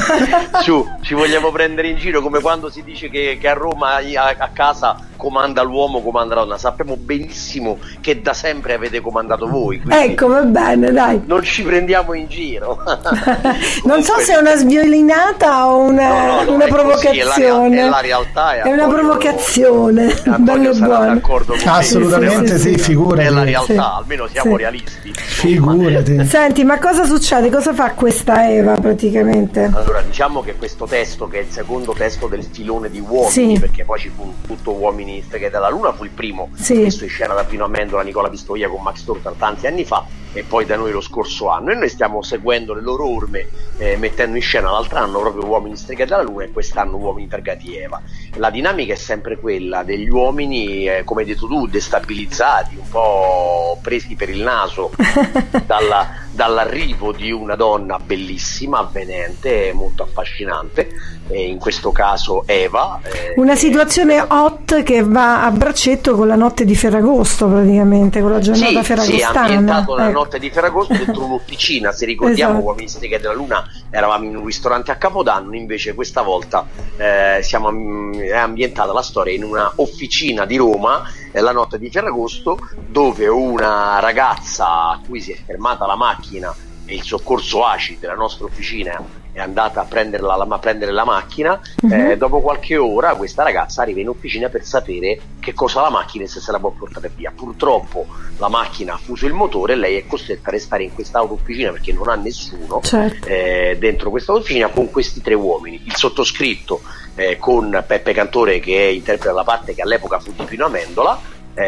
S14: Su, ci vogliamo prendere in giro come quando si dice che, che a Roma a, a casa comanda l'uomo, comanda la donna. Sappiamo benissimo che da sempre avete comandato voi, quindi
S7: Ecco, va bene, dai.
S14: non ci prendiamo in giro.
S7: Non so se è una sviolinata o una,
S14: No, no, no,
S7: una
S14: è così, è la rea-
S7: provocazione.
S14: è la realtà, è
S7: È una
S14: Antonio-
S7: provocazione,
S14: Antonio
S7: bello e
S14: sarà
S7: buono.
S14: d'accordo con me.
S8: Assolutamente sì, figurati.
S14: È la realtà,
S7: Sì.
S14: almeno siamo
S7: Sì.
S14: realisti.
S8: Figurati.
S7: Senti, ma cosa succede? Cosa fa questa Eva praticamente?
S14: Allora, diciamo che questo testo, che è il secondo testo del filone di Uomini,
S7: Sì.
S14: perché poi ci fu tutto Uomini Streghe della Luna, fu il primo
S7: Sì.
S14: messo in scena da Pino Amendola, Nicola Pistoia con Max Tortar tanti anni fa, e poi da noi lo scorso anno, e noi stiamo seguendo le loro orme, eh, mettendo in scena l'altro anno proprio Uomini Streghe della Luna e quest'anno Uomini Targati Eva. La dinamica è sempre quella degli uomini, eh, come hai detto tu, destabilizzati, un po' presi per il naso dalla, dall'arrivo di una donna bellissima, avvenente, molto affascinante, e in questo caso Eva. eh,
S7: Una situazione hot che va a braccetto con la notte di Ferragosto praticamente, con la giornata
S14: Sì, sì, è
S7: ferragostana.
S14: ambientato nella
S7: Ecco.
S14: notte di Ferragosto dentro un'officina. Se ricordiamo,
S7: Esatto.
S14: Uomini Streghe della Luna eravamo in un ristorante a Capodanno, invece questa volta eh, siamo, è ambientata la storia in una officina di Roma, eh, la notte di Ferragosto, dove una ragazza a cui si è fermata la macchina e il soccorso A C I della nostra officina è andata a, prenderla, a prendere la macchina.
S7: Mhm.
S14: eh, dopo qualche ora questa ragazza arriva in officina per sapere che cosa ha la macchina e se se la può portare via. Purtroppo la macchina ha fuso il motore e lei è costretta a restare in questa autofficina perché non ha nessuno,
S7: Certo.
S14: eh, dentro questa officina con questi tre uomini. Il sottoscritto eh, con Peppe Cantore, che interpreta la parte che all'epoca fu di Pino Amendola,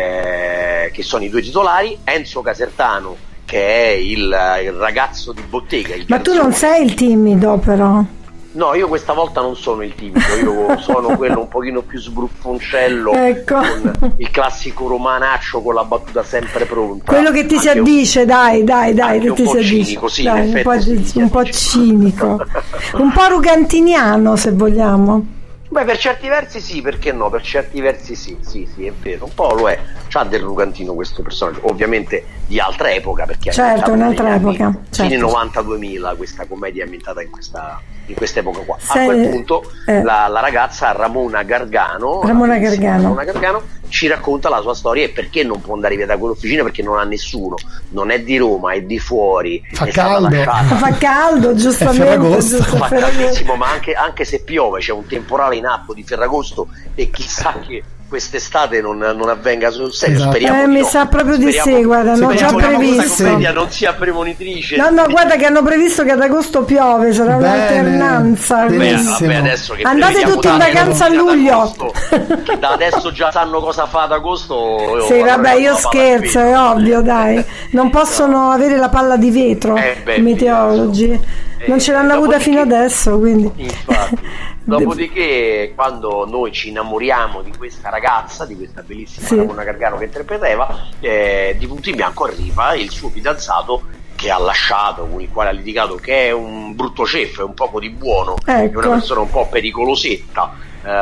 S14: eh, che sono i due titolari, Enzo Casertano, che è il, il ragazzo di bottega, il
S7: Ma tu
S14: garzone.
S7: non sei il timido però.
S14: No, io questa volta non sono il timido, io sono quello un pochino più sbruffoncello,
S7: Ecco.
S14: con il classico romanaccio con la battuta sempre pronta.
S7: Quello che ti si
S14: Anche un-
S7: addice, dai, dai, dai,
S14: anche
S7: che
S14: un
S7: ti
S14: po'
S7: si addice.
S14: cinico, sì,
S7: Dai,
S14: in
S7: un po',
S14: effetti
S7: di-
S14: sì,
S7: un po' cinico, un po' rugantiniano se vogliamo.
S14: Beh, per certi versi sì, perché no? Per certi versi sì, sì, sì, è vero, un po' lo è. C'ha del rugantino questo personaggio, ovviamente di altra epoca, perché è
S7: Certo,
S14: ambientato
S7: un'altra
S14: negli anni
S7: epoca, certo.
S14: fine novanta duemila, questa commedia è ambientata in questa, in questa epoca qua.
S7: Se-
S14: A quel punto
S7: eh.
S14: la, la ragazza Ramona Gargano,
S7: Ramona
S14: la bellissima
S7: Gargano.
S14: Ramona Gargano ci racconta la sua storia e perché non può andare via da quell'officina, perché non ha nessuno, non è di Roma, è di fuori,
S8: Fa
S14: è stata
S8: caldo.
S14: lasciata.
S7: Fa caldo, giustamente.
S8: Ferragosto.
S7: giusto,
S14: Fa
S7: Ferragosto.
S14: caldissimo, ma anche, anche se piove, c'è un temporale in atto di Ferragosto e chissà che quest'estate non, non avvenga sul serio.
S8: Esatto.
S14: Speriamo
S7: Eh,
S14: di
S7: mi
S14: no.
S7: sa proprio di
S14: Speriamo-
S7: sì, guarda, hanno già
S14: speriamo che
S7: previsto.
S14: questa commedia non sia premonitrice.
S7: No, no, guarda che hanno previsto che ad agosto piove, sarà
S8: Bene,
S7: un'alternanza.
S14: Beh,
S8: benissimo.
S14: vabbè, adesso che
S7: Andate
S14: prevediamo
S7: tutti in
S14: tanto
S7: vacanza a
S14: già da
S7: luglio.
S14: agosto, che da adesso già sanno cosa fa ad agosto.
S7: Sì,
S14: allora
S7: vabbè, io
S14: la palla
S7: scherzo,
S14: al
S7: è
S14: vetro.
S7: ovvio, dai. Non possono avere la palla di vetro
S14: Eh, beh,
S7: i meteorologi.
S14: eh,
S7: Non ce l'hanno avuta
S14: dopodiché-
S7: fino adesso, quindi.
S14: Infatti. Dopodiché, quando noi ci innamoriamo di questa ragazza, di questa bellissima
S7: Sì.
S14: Ramona Gargano che interpreta Eva, eh, di punto in bianco arriva il suo fidanzato che ha lasciato, con il quale ha litigato, che è un brutto ceffo, è un poco di buono, è
S7: Ecco.
S14: una persona un po' pericolosetta,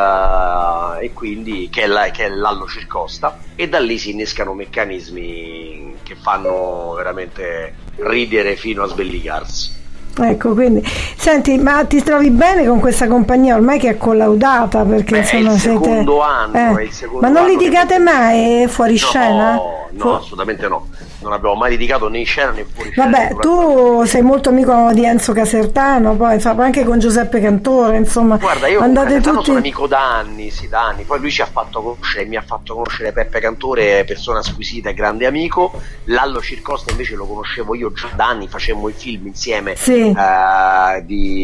S14: eh, e quindi che, è la, che l'allo circosta, e da lì si innescano meccanismi che fanno veramente ridere fino a sbellicarsi.
S7: Ecco, quindi senti, ma ti trovi bene con questa compagnia ormai che è collaudata? Perché
S14: Beh,
S7: insomma
S14: è il
S7: siete
S14: secondo anno,
S7: eh.
S14: è il secondo
S7: ma non
S14: anno
S7: litigate
S14: che...
S7: mai fuori
S14: no,
S7: scena?
S14: No,
S7: Fu...
S14: assolutamente no. Non abbiamo mai litigato né in scena né fuori scena.
S7: Vabbè, tu sei molto amico di Enzo Casertano, poi insomma, anche con Giuseppe Cantore, insomma.
S14: Guarda, io
S7: andate
S14: con Casertano
S7: tutti...
S14: sono amico da anni, sì, da anni. Poi lui ci ha fatto conoscere, mi ha fatto conoscere Peppe Cantore, persona squisita e grande amico. Lallo Circosta invece lo conoscevo io già da anni, facemmo il film insieme
S7: sì.
S14: uh,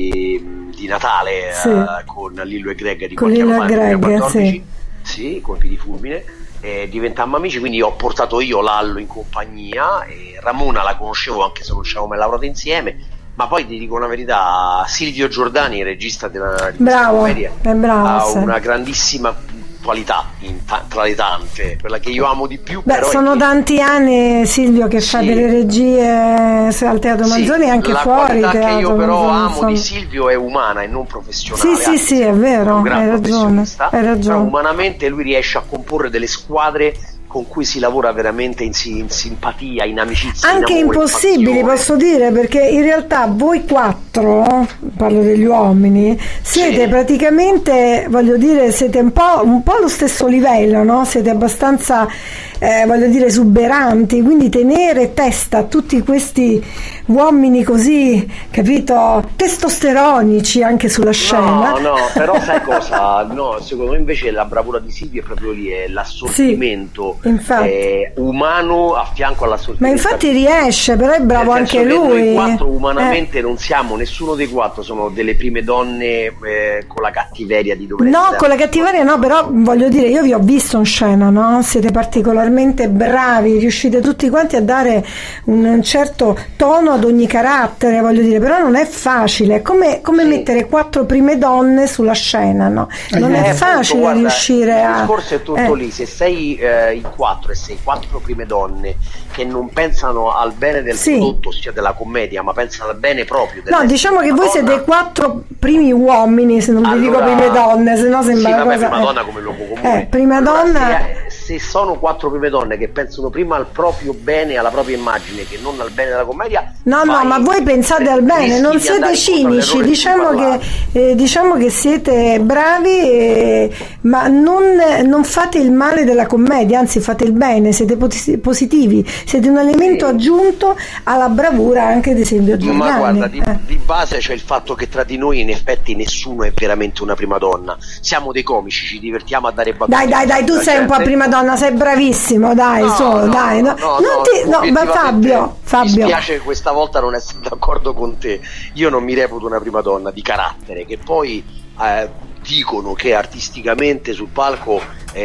S14: di, di Natale
S7: sì.
S14: uh, con Lillo e Greg di
S7: con
S14: qualche
S7: Lillo
S14: anno
S7: fa, Greg,
S14: duemilaquattordici.
S7: sì.
S14: Sì, colpi di fulmine. E diventammo amici, quindi ho portato io Lallo in compagnia e Ramona la conoscevo anche se non ci avevamo mai lavorato insieme, ma poi ti dico una verità, Silvio Giordani, il regista della di
S7: bravo,
S14: commedia,
S7: è bravo,
S14: ha
S7: sì.
S14: una grandissima qualità in ta- tra le tante, quella che io amo di più.
S7: Beh,
S14: però
S7: sono
S14: è che...
S7: tanti anni Silvio che
S14: sì.
S7: fa delle regie al Teatro Manzoni
S14: sì,
S7: e anche
S14: la
S7: fuori
S14: qualità
S7: teatro,
S14: che io però
S7: insomma,
S14: amo
S7: insomma.
S14: di Silvio è umana e non professionale.
S7: Sì, sì, sì, è vero, hai ragione, hai ragione.
S14: Però umanamente lui riesce a comporre delle squadre con cui si lavora veramente in, in simpatia, in amicizia,
S7: anche
S14: in amore,
S7: impossibili,
S14: in
S7: posso dire, perché in realtà voi quattro, parlo degli uomini, siete sì. praticamente, voglio dire, siete un po', un po' allo stesso livello, no? Siete abbastanza eh, voglio dire esuberanti, quindi tenere testa a tutti questi uomini così, capito, testosteronici anche sulla scena.
S14: No, no, però sai cosa? No, secondo me invece la bravura di Silvio è proprio lì, è l'assortimento
S7: sì,
S14: eh, umano a fianco all'assortimento.
S7: Ma infatti riesce, però è bravo anche lui.
S14: Noi quattro umanamente eh. non siamo, nessuno dei quattro sono delle prime donne eh, con la cattiveria di dover
S7: no,
S14: essere.
S7: con la cattiveria no, però voglio dire, io vi ho visto in scena, no? Siete particolarmente bravi, riuscite tutti quanti a dare un certo tono ad ogni carattere, voglio dire, però non è facile, è come, come sì. mettere quattro prime donne sulla scena, no? Non eh, è facile
S14: guarda,
S7: riuscire a...
S14: Il discorso è tutto
S7: eh.
S14: lì, se sei eh, in quattro e sei quattro prime donne che non pensano al bene del
S7: sì.
S14: prodotto, ossia della commedia, ma pensano al bene proprio del
S7: no, diciamo che voi siete quattro primi uomini, se non
S14: allora,
S7: vi dico prime donne, se no sembra
S14: sì,
S7: una
S14: vabbè,
S7: cosa
S14: prima donna come luogo comune.
S7: Eh, prima
S14: allora,
S7: donna
S14: se, se sono quattro prime donne che pensano prima al proprio bene, alla propria immagine, che non al bene della commedia,
S7: no no ma voi pensate al bene, non siete cinici, diciamo che eh, diciamo che siete bravi eh, ma non, non fate il male della commedia, anzi fate il bene, siete positivi, siete un elemento sì. aggiunto alla bravura anche di Silvio Giordani.
S14: Ma guarda, di,
S7: eh.
S14: di base c'è il fatto che tra di noi in effetti nessuno è veramente una prima donna, siamo dei comici, ci divertiamo a dare battute.
S7: Dai dai dai, tu sei gente. un po' prima donna, sei bravissimo, dai,
S14: no,
S7: solo,
S14: no,
S7: dai, no,
S14: no,
S7: non
S14: no,
S7: ti, no, ma Fabio, Fabio.
S14: Mi spiace che questa volta non essere d'accordo con te, io non mi reputo una prima donna di carattere, che poi eh, dicono che artisticamente sul palco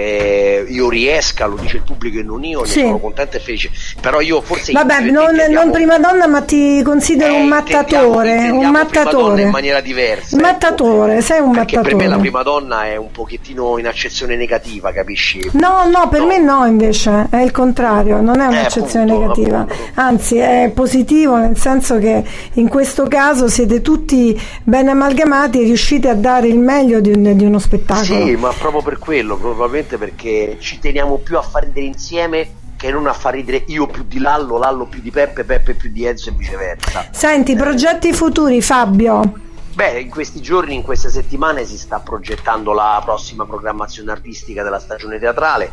S14: eh, io riesca, lo dice il pubblico e non io, ne sì. sono contento e felice, però io forse
S7: vabbè non, non prima donna, ma ti considero eh, un mattatore intendiamo, un mattatore
S14: in maniera diversa,
S7: un mattatore,
S14: ecco.
S7: sei un
S14: perché
S7: mattatore.
S14: Per me la prima donna è un pochettino in accezione negativa, capisci?
S7: No no, per no. me no, invece è il contrario, non è un'accezione eh, appunto, negativa appunto. Anzi è positivo, nel senso che in questo caso siete tutti ben amalgamati e riuscite a dare il meglio di, un, di uno spettacolo.
S14: Sì, ma proprio per quello, probabilmente perché ci teniamo più a far ridere insieme che non a far ridere io più di Lallo, Lallo più di Peppe, Peppe più di Enzo e viceversa.
S7: Senti, progetti futuri, Fabio?
S14: Beh, in questi giorni, in queste settimane si sta progettando la prossima programmazione artistica della stagione teatrale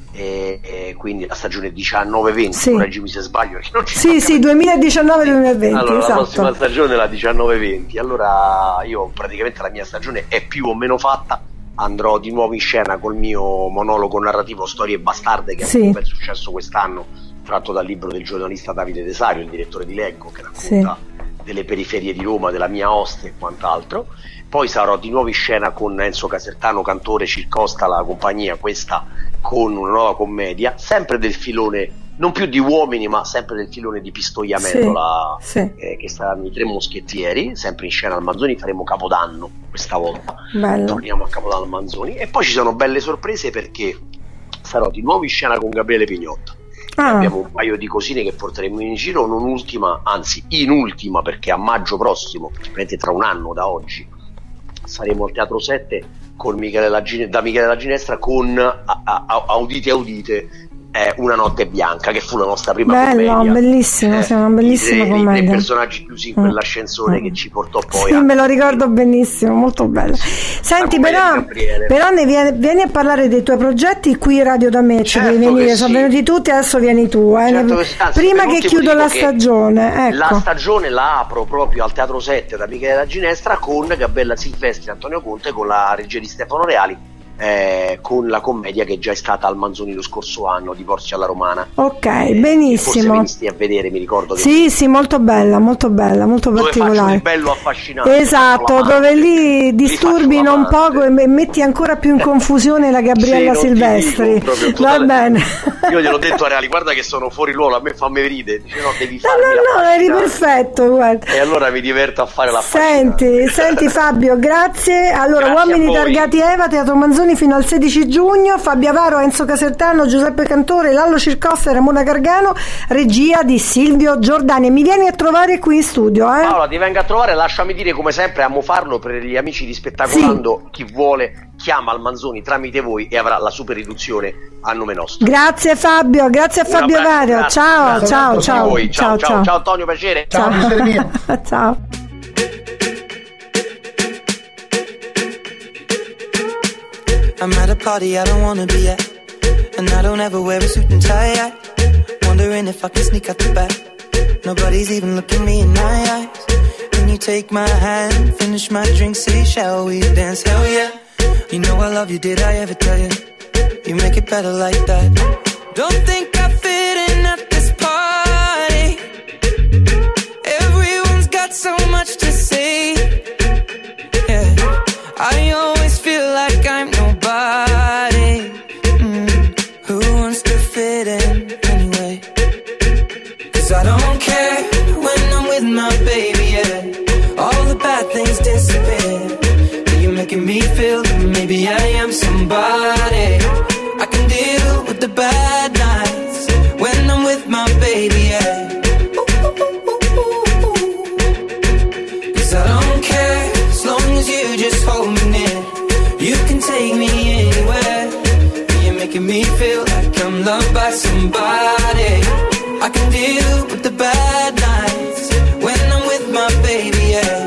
S14: e, e quindi la stagione diciannove venti,
S7: sì.
S14: correggimi se sbaglio. Non ci
S7: sì, sì, duemiladiciannove duemilaventi,
S14: allora,
S7: esatto.
S14: La prossima stagione è la diciannove venti, allora io praticamente la mia stagione è più o meno fatta. Andrò di nuovo in scena col mio monologo narrativo Storie bastarde, che sì. ha avuto un bel successo quest'anno, tratto dal libro del giornalista Davide Desario, il direttore di Leggo, che racconta sì. delle periferie di Roma, della mia oste e quant'altro. Poi sarò di nuovo in scena con Enzo Casertano, Cantore, Circosta, la compagnia, questa con una nuova commedia, sempre del filone non più di uomini ma sempre del filone di Pistoia Amendola, sì, sì. eh, che saranno i Tre Moschettieri, sempre in scena al Manzoni. Faremo Capodanno questa volta.
S7: Bello.
S14: Torniamo a Capodanno al Manzoni e poi ci sono belle sorprese perché sarò di nuovo in scena con Gabriele Pignotta. Ah. Abbiamo un paio di cosine che porteremo in giro, non ultima, anzi in ultima, perché a maggio prossimo, praticamente tra un anno da oggi, saremo al Teatro sette con Michele Lagine, da Michele La Ginestra con a, a, a, Audite Audite, eh, Una notte bianca, che fu la nostra prima
S7: Bello,
S14: commedia.
S7: bellissimo,
S14: eh,
S7: sì, una bellissima
S14: i,
S7: commedia.
S14: I tre personaggi chiusi in quell'ascensore mm. che ci portò poi
S7: sì,
S14: a...
S7: me lo ricordo benissimo, molto bello. Senti, però, però ne vieni, vieni a parlare dei tuoi progetti qui a Radio da me,
S14: certo
S7: devi venire,
S14: sì.
S7: sono venuti tutti, adesso vieni tu, eh.
S14: certo che, anzi,
S7: prima che chiudo la stagione, ecco.
S14: La stagione la apro proprio al Teatro sette da Michele da Ginestra con Gabriella Silvestri e Antonio Conte, con la regia di Stefano Reali, eh, con la commedia che già è stata al Manzoni lo scorso anno, Divorzi alla Romana.
S7: Ok,
S14: eh,
S7: benissimo.
S14: Forse venisti a vedere, mi ricordo che
S7: sì, sì, molto bella, molto bella, molto
S14: dove
S7: particolare.
S14: Faccio il bello affascinante.
S7: Esatto, dove lì disturbino un po' e metti ancora più in confusione la Gabriella
S14: sì,
S7: Silvestri.
S14: Dico,
S7: Va bene.
S14: Io gliel'ho detto a Reali, guarda che sono fuori luogo, a me fammi ride. Dice no, devi
S7: No,
S14: farmi
S7: no, no, eri perfetto, guarda.
S14: E allora mi diverto a fare la
S7: Senti, senti Fabio, grazie. Allora,
S14: grazie
S7: Uomini Targati Eva, Teatro Manzoni fino al sedici giugno. Fabio Avaro, Enzo Casertano, Giuseppe Cantore, Lallo Circosta e Ramona Gargano, regia di Silvio Giordani. Mi vieni a trovare qui in studio, eh?
S14: Paola, ti vengo a trovare, lasciami dire, come sempre amo farlo per gli amici di Spettacolando, sì. Chi vuole chiama al Manzoni tramite voi e avrà la super riduzione a nome nostro.
S7: Grazie Fabio, grazie a Fabio Avaro. Ciao,
S14: grazie.
S7: ciao,
S14: Grazie
S7: ciao,
S14: ciao, ciao, ciao, ciao Antonio, piacere.
S7: Ciao, ciao. Mio. Ciao.
S18: I'm at a party I don't wanna be at, and I don't ever wear a suit and tie yet. Wondering if I can sneak out the back. Nobody's even looking me in my eyes. When you take my hand, finish my drink, say shall we dance? Hell yeah. You know I love you, did I ever tell you? You make it better like that. Don't think I fit in at this party. Everyone's got so much to say. Yeah, I always feel like I'm nobody. Mm. Who wants to fit in anyway? Cause I don't care when I'm with my baby, yeah. All the bad things disappear. You're making me feel that maybe I am somebody. I can deal with the bad nights when I'm with my baby, yeah. Cause I don't care as long as you just hold me near. You can take me anywhere. You're making me feel like I'm loved by somebody. I can deal with the bad nights when I'm with my baby, yeah.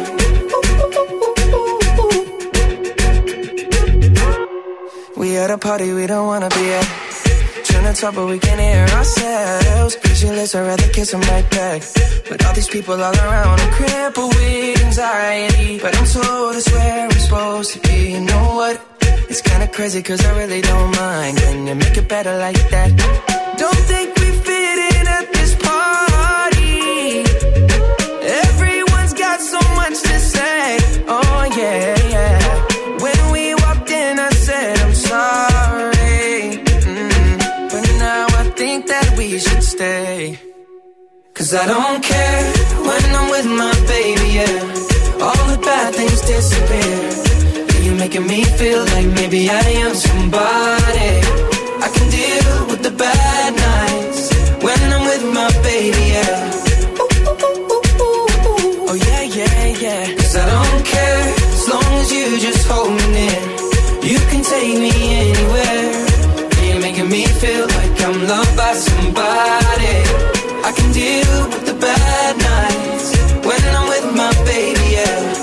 S18: We at a party we don't wanna be at. Trying to talk but we can't hear ourselves. Speechless, I'd rather kiss them right back. But all these people all around, I'm crippled with anxiety. But I'm told it's where I'm supposed to be. You know what? It's kinda crazy cause I really don't mind when you make it better like that. Don't think we fit in at this party. Everyone's got so much to say. Oh yeah, yeah. When we walked in I said I'm sorry, mm, but now I think that we should stay. Cause I don't care when I'm with my baby, yeah. All the bad things disappear. You're making me feel like maybe I am somebody. I can deal with the bad nights when I'm with my baby, yeah. Oh yeah, yeah, yeah. Cause I don't care as long as you just hold me near. You can take me anywhere. You're making me feel like I'm loved by somebody. I can deal with the bad nights when I'm with my baby, yeah.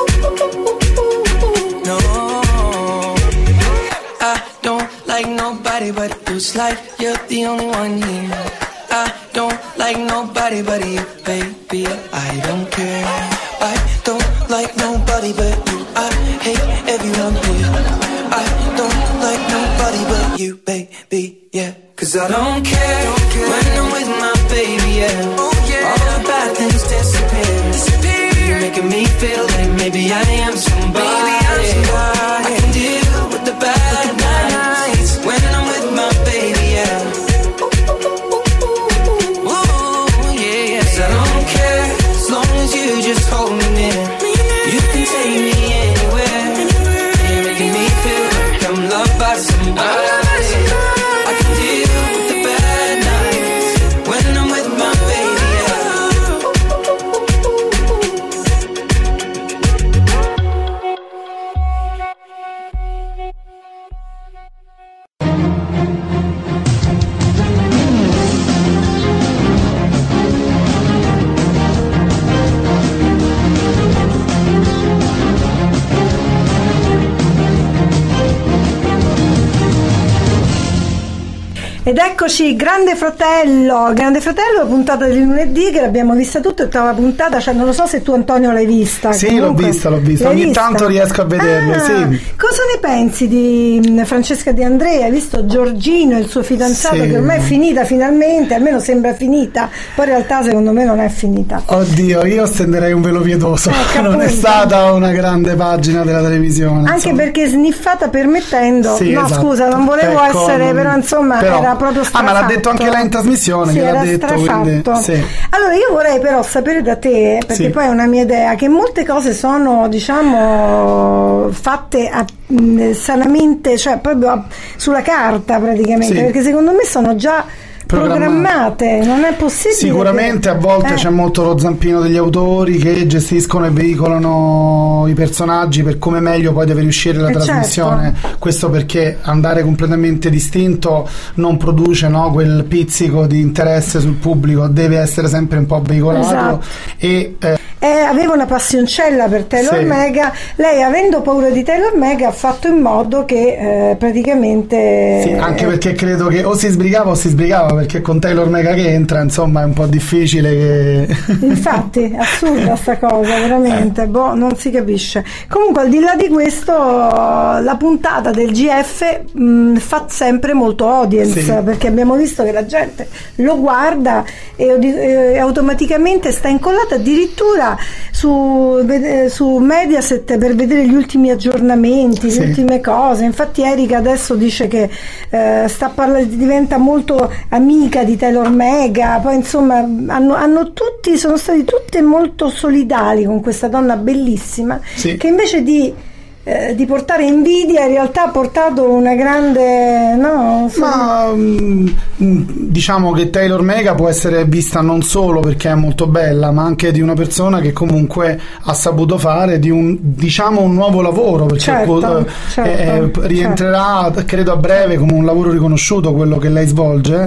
S18: No, I don't like nobody but you. It's like you're the only one here. I don't like nobody but you, baby. I don't care. I don't like nobody but you. I hate everyone here. I don't like nobody but you, baby, yeah. Cause I don't care, don't care. When I'm with my baby, yeah. Oh, yeah. All the bad things disappear. disappear. You're making me feel like maybe I am somebody. Maybe I'm somebody. I can deal with the bad, with the bad nights, nights when I'm with my baby, yeah. Ooh, yeah, yeah. Cause I don't care as long as you just hold me near. You can take me anywhere. You're making me feel like I'm loved by somebody. I can deal with the bad nights when I'm with my baby, yeah.
S7: Ed eccoci, Grande Fratello, Grande Fratello, la puntata di lunedì che l'abbiamo vista tutta, l'ottava puntata, cioè non lo so se tu Antonio l'hai vista.
S8: Sì,
S7: comunque,
S8: l'ho vista, l'ho vista, ogni
S7: vista?
S8: tanto riesco a vederlo,
S7: ah,
S8: sì.
S7: Cosa ne pensi di Francesca De André? Hai visto Giorgino, il suo fidanzato,
S8: sì.
S7: che ormai è finita finalmente, almeno sembra finita, poi in realtà secondo me non è finita.
S8: Oddio, io stenderei un velo pietoso,
S7: ecco,
S8: non è stata una grande pagina della televisione.
S7: Anche
S8: insomma.
S7: perché sniffata permettendo,
S8: sì,
S7: no
S8: esatto.
S7: scusa, non volevo
S8: ecco,
S7: essere,
S8: non...
S7: però insomma
S8: però...
S7: era proprio strafatto.
S8: Ah, ma l'ha detto anche lei in trasmissione,
S7: sì,
S8: gliel'ha detto, quindi, sì.
S7: Allora io vorrei però sapere da te, perché
S8: sì.
S7: poi è una mia idea, che molte cose sono diciamo fatte a, mh, sanamente, cioè proprio a, sulla carta praticamente,
S8: sì.
S7: perché secondo me sono già programmate, non è possibile.
S8: Sicuramente
S7: che...
S8: a volte
S7: eh.
S8: c'è molto lo zampino degli autori che gestiscono e veicolano i personaggi per come meglio poi deve riuscire la
S7: eh
S8: trasmissione.
S7: Certo.
S8: Questo perché andare completamente distinto non produce, no, quel pizzico di interesse sul pubblico, deve essere sempre un po' veicolato.
S7: Esatto.
S8: E eh,
S7: Eh, aveva una passioncella per Taylor
S8: sì.
S7: Mega. Lei, avendo paura di Taylor Mega, ha fatto in modo che eh, praticamente
S8: sì, anche perché credo che o si sbrigava o si sbrigava, perché con Taylor Mega che entra insomma è un po' difficile che...
S7: infatti assurda sta cosa veramente, boh, non si capisce. Comunque al di là di questo la puntata del G F mh, fa sempre molto audience, sì. perché abbiamo visto che la gente lo guarda e, e automaticamente sta incollata addirittura Su, su Mediaset per vedere gli ultimi aggiornamenti, sì. le ultime cose. Infatti Erika adesso dice che eh, sta parlando, diventa molto amica di Taylor Mega, poi insomma hanno, hanno tutti, sono stati tutti molto solidali con questa donna bellissima, sì. che invece di Eh, di portare invidia in realtà ha portato una grande no,
S8: ma mh, diciamo che Taylor Mega può essere vista non solo perché è molto bella, ma anche di una persona che comunque ha saputo fare di un diciamo un nuovo lavoro, perché
S7: certo,
S8: eh,
S7: certo,
S8: eh, rientrerà
S7: certo.
S8: credo a breve come un lavoro riconosciuto quello che lei svolge,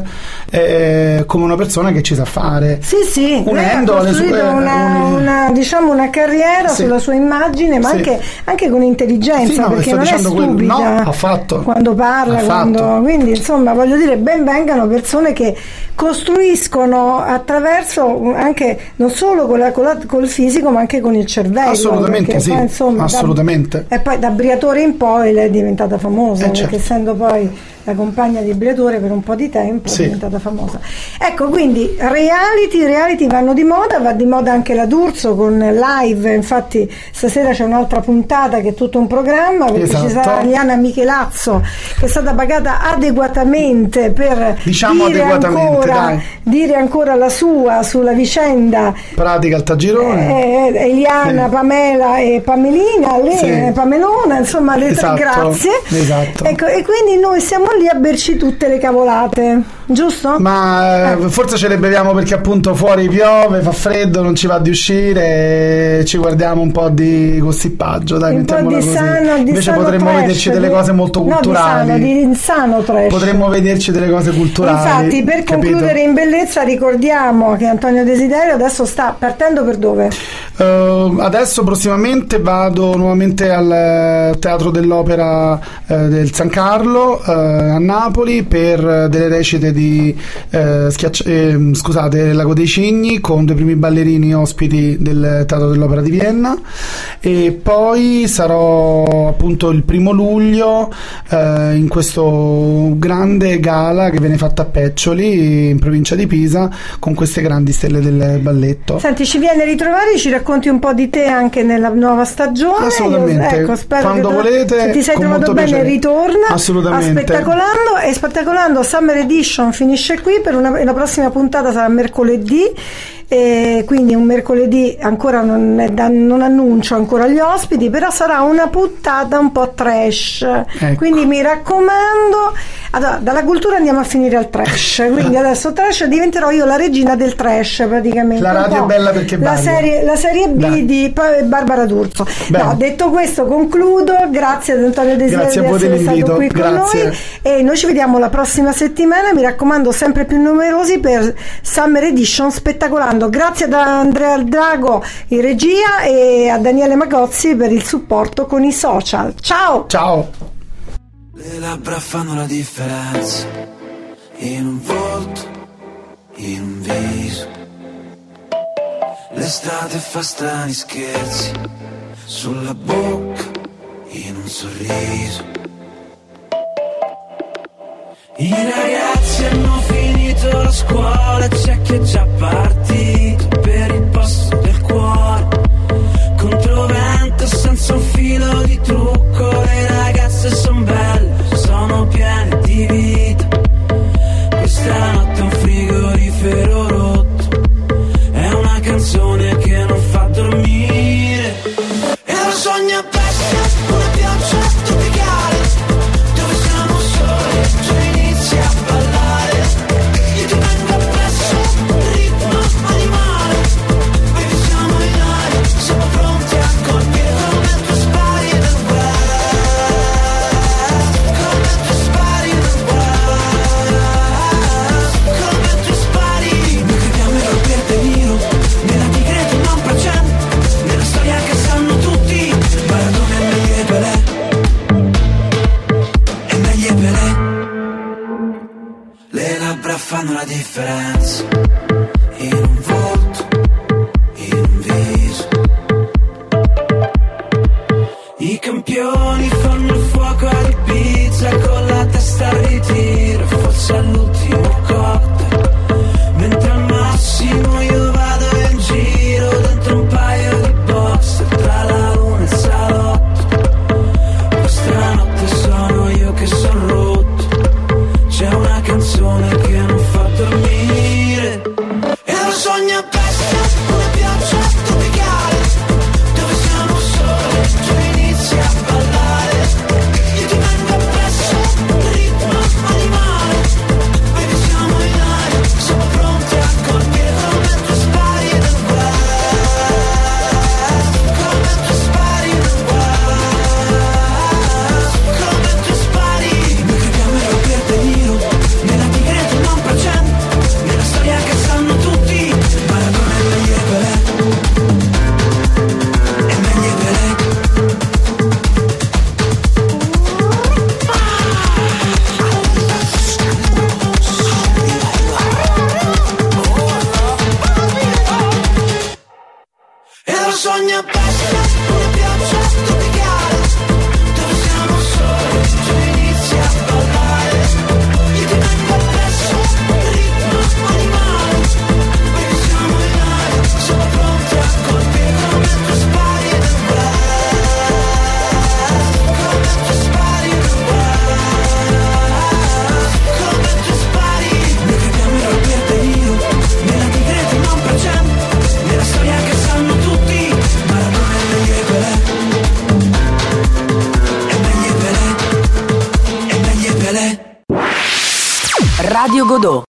S8: eh, come una persona che ci sa fare,
S7: sì sì
S8: unendo
S7: lei ha costruito
S8: le sue
S7: una,
S8: un...
S7: una, diciamo una carriera sì. sulla sua immagine, ma sì. anche, anche con intelligenza, sì, no, perché non è stupida
S8: quello. No, affatto.
S7: quando parla, quando... quindi insomma voglio dire, ben vengano persone che costruiscono attraverso anche non solo con la, con la, col fisico ma anche con il cervello,
S8: assolutamente sì,
S7: poi, insomma,
S8: assolutamente
S7: da, e poi da Briatore in poi lei è diventata famosa,
S8: eh,
S7: perché
S8: certo.
S7: essendo poi la compagna di Briatore per un po' di tempo sì. è diventata famosa. Ecco, quindi reality, reality vanno di moda, va di moda anche la D'Urso con live, infatti stasera c'è un'altra puntata che è tutto un programma, perché
S8: esatto.
S7: ci sarà Liana Michelazzo che è stata pagata adeguatamente per
S8: diciamo
S7: dire,
S8: adeguatamente,
S7: ancora,
S8: dai.
S7: dire ancora la sua sulla vicenda
S8: pratica Altagirone,
S7: eh, Eliana, sì. Pamela e Pamelina, le, sì. Pamelona, insomma le
S8: esatto.
S7: tre grazie,
S8: esatto.
S7: ecco, e quindi noi siamo lì a berci tutte le cavolate, giusto?
S8: Ma eh. forse ce le beviamo perché appunto fuori piove, fa freddo, non ci va di uscire, e ci guardiamo un po' di gossipaggio, dai,
S7: un po' di
S8: così.
S7: Sano, di
S8: invece
S7: sano
S8: potremmo
S7: trash,
S8: vederci delle cose molto culturali,
S7: no, di sano, di sano trash.
S8: Potremmo vederci delle cose culturali.
S7: Infatti, per
S8: capito?
S7: concludere in bellezza, ricordiamo che Antonio Desiderio adesso sta partendo per dove?
S8: Uh, adesso prossimamente vado nuovamente al Teatro dell'Opera uh, del San Carlo uh, a Napoli per delle recite di uh, schiacci- eh, scusate, Lago dei Cigni, con dei primi ballerini ospiti del Teatro dell'Opera di Vienna, e poi sarò appunto il primo luglio uh, in questo grande gala che viene fatta a Peccioli in provincia di Pisa con queste grandi stelle del balletto.
S7: Senti, ci viene a ritrovare, ci racconti un po' di te anche nella nuova stagione.
S8: Assolutamente.
S7: Io, ecco, spero
S8: quando
S7: che
S8: volete,
S7: se ti sei trovato bene
S8: piacere.
S7: Ritorna.
S8: Assolutamente.
S7: A Spettacolando, e Spettacolando Summer Edition finisce qui, per una, la prossima puntata sarà mercoledì, e quindi un mercoledì ancora non, è da, non annuncio ancora gli ospiti, però sarà una puntata un po' trash, ecco. Quindi mi raccomando, allora, dalla cultura andiamo a finire al trash, quindi adesso trash diventerò io la regina del trash praticamente.
S8: La radio è bella perché
S7: la serie, la serie B Dai. Di Barbara D'Urso. No, detto questo concludo, grazie ad Antonio Desiderio di essere stato qui
S8: grazie.
S7: con noi, e noi ci vediamo la prossima settimana, mi raccomando sempre più numerosi per Summer Edition Spettacolando. Grazie ad Andrea Drago in regia e a Daniele Magozzi per il supporto con i social. Ciao!
S8: Ciao!
S11: Le labbra fanno la differenza, in un volto, in un viso. L'estate fa strani scherzi sulla bocca, in un sorriso. I ragazzi hanno finito la scuola, c'è chi è già partito per il posto del cuore. Controvento senza un filo di trucco, le ragazze son belle, sono piene di vita. Questa notte è un frigorifero rotto, è una canzone che non fa dormire. E lo sogno appresso, una pioggia tropicale, dove siamo soli, tu inizi a ballare. Io ti vengo appresso, ritmo animale, baby siamo in aria, siamo pronti a colpire come tu spari nel web, come tu spari nel web, come tu spari. Noi crediamo in Roberto De Niro, nella tigre tu non facciamo, nella storia che sanno tutti, Maradona è meglio e Pelé, è meglio e Pelé. Le labbra fanno la differenza, in un volto, in un viso. I campioni fanno il fuoco a Ibiza, con la testa al ritiro, forse all'ultimo cocktail. Mentre al massimo io vado in giro dentro un paio di boxer, tra la luna e il salotto. Questa notte sono io che son rotto, c'è una canzone che non fa dormire. E lo sogno appresso, una pioggia tropicale, dove siamo soli, tu inizi a ballare. Io ti vengo appresso, ritmo animale, baby siamo in aria, siamo pronti a colpire come tu spari nel web, come tu spari nel web, come tu spari. Noi crediamo in Roberto De Niro, nella tigre tu non facciamo, nella storia che sanno tutti, Maradona è meglio e Pelé, è meglio e Pelé. E lo sogno appresso, una pioggia tropicale, dove siamo soli, tu inizi a ballare. Io ti vengo appresso, ritmo animale, baby siamo in aria, siamo pronti a colpire come tu spari nel web, come tu spari nel web, come tu spari. Noi crediamo in Roberto De Niro, nella tigre tu non facciamo, nella storia che sanno tutti, Maradona è meglio e Pelé, è meglio e Pelé, è meglio e Pelé.
S19: Radio Godot,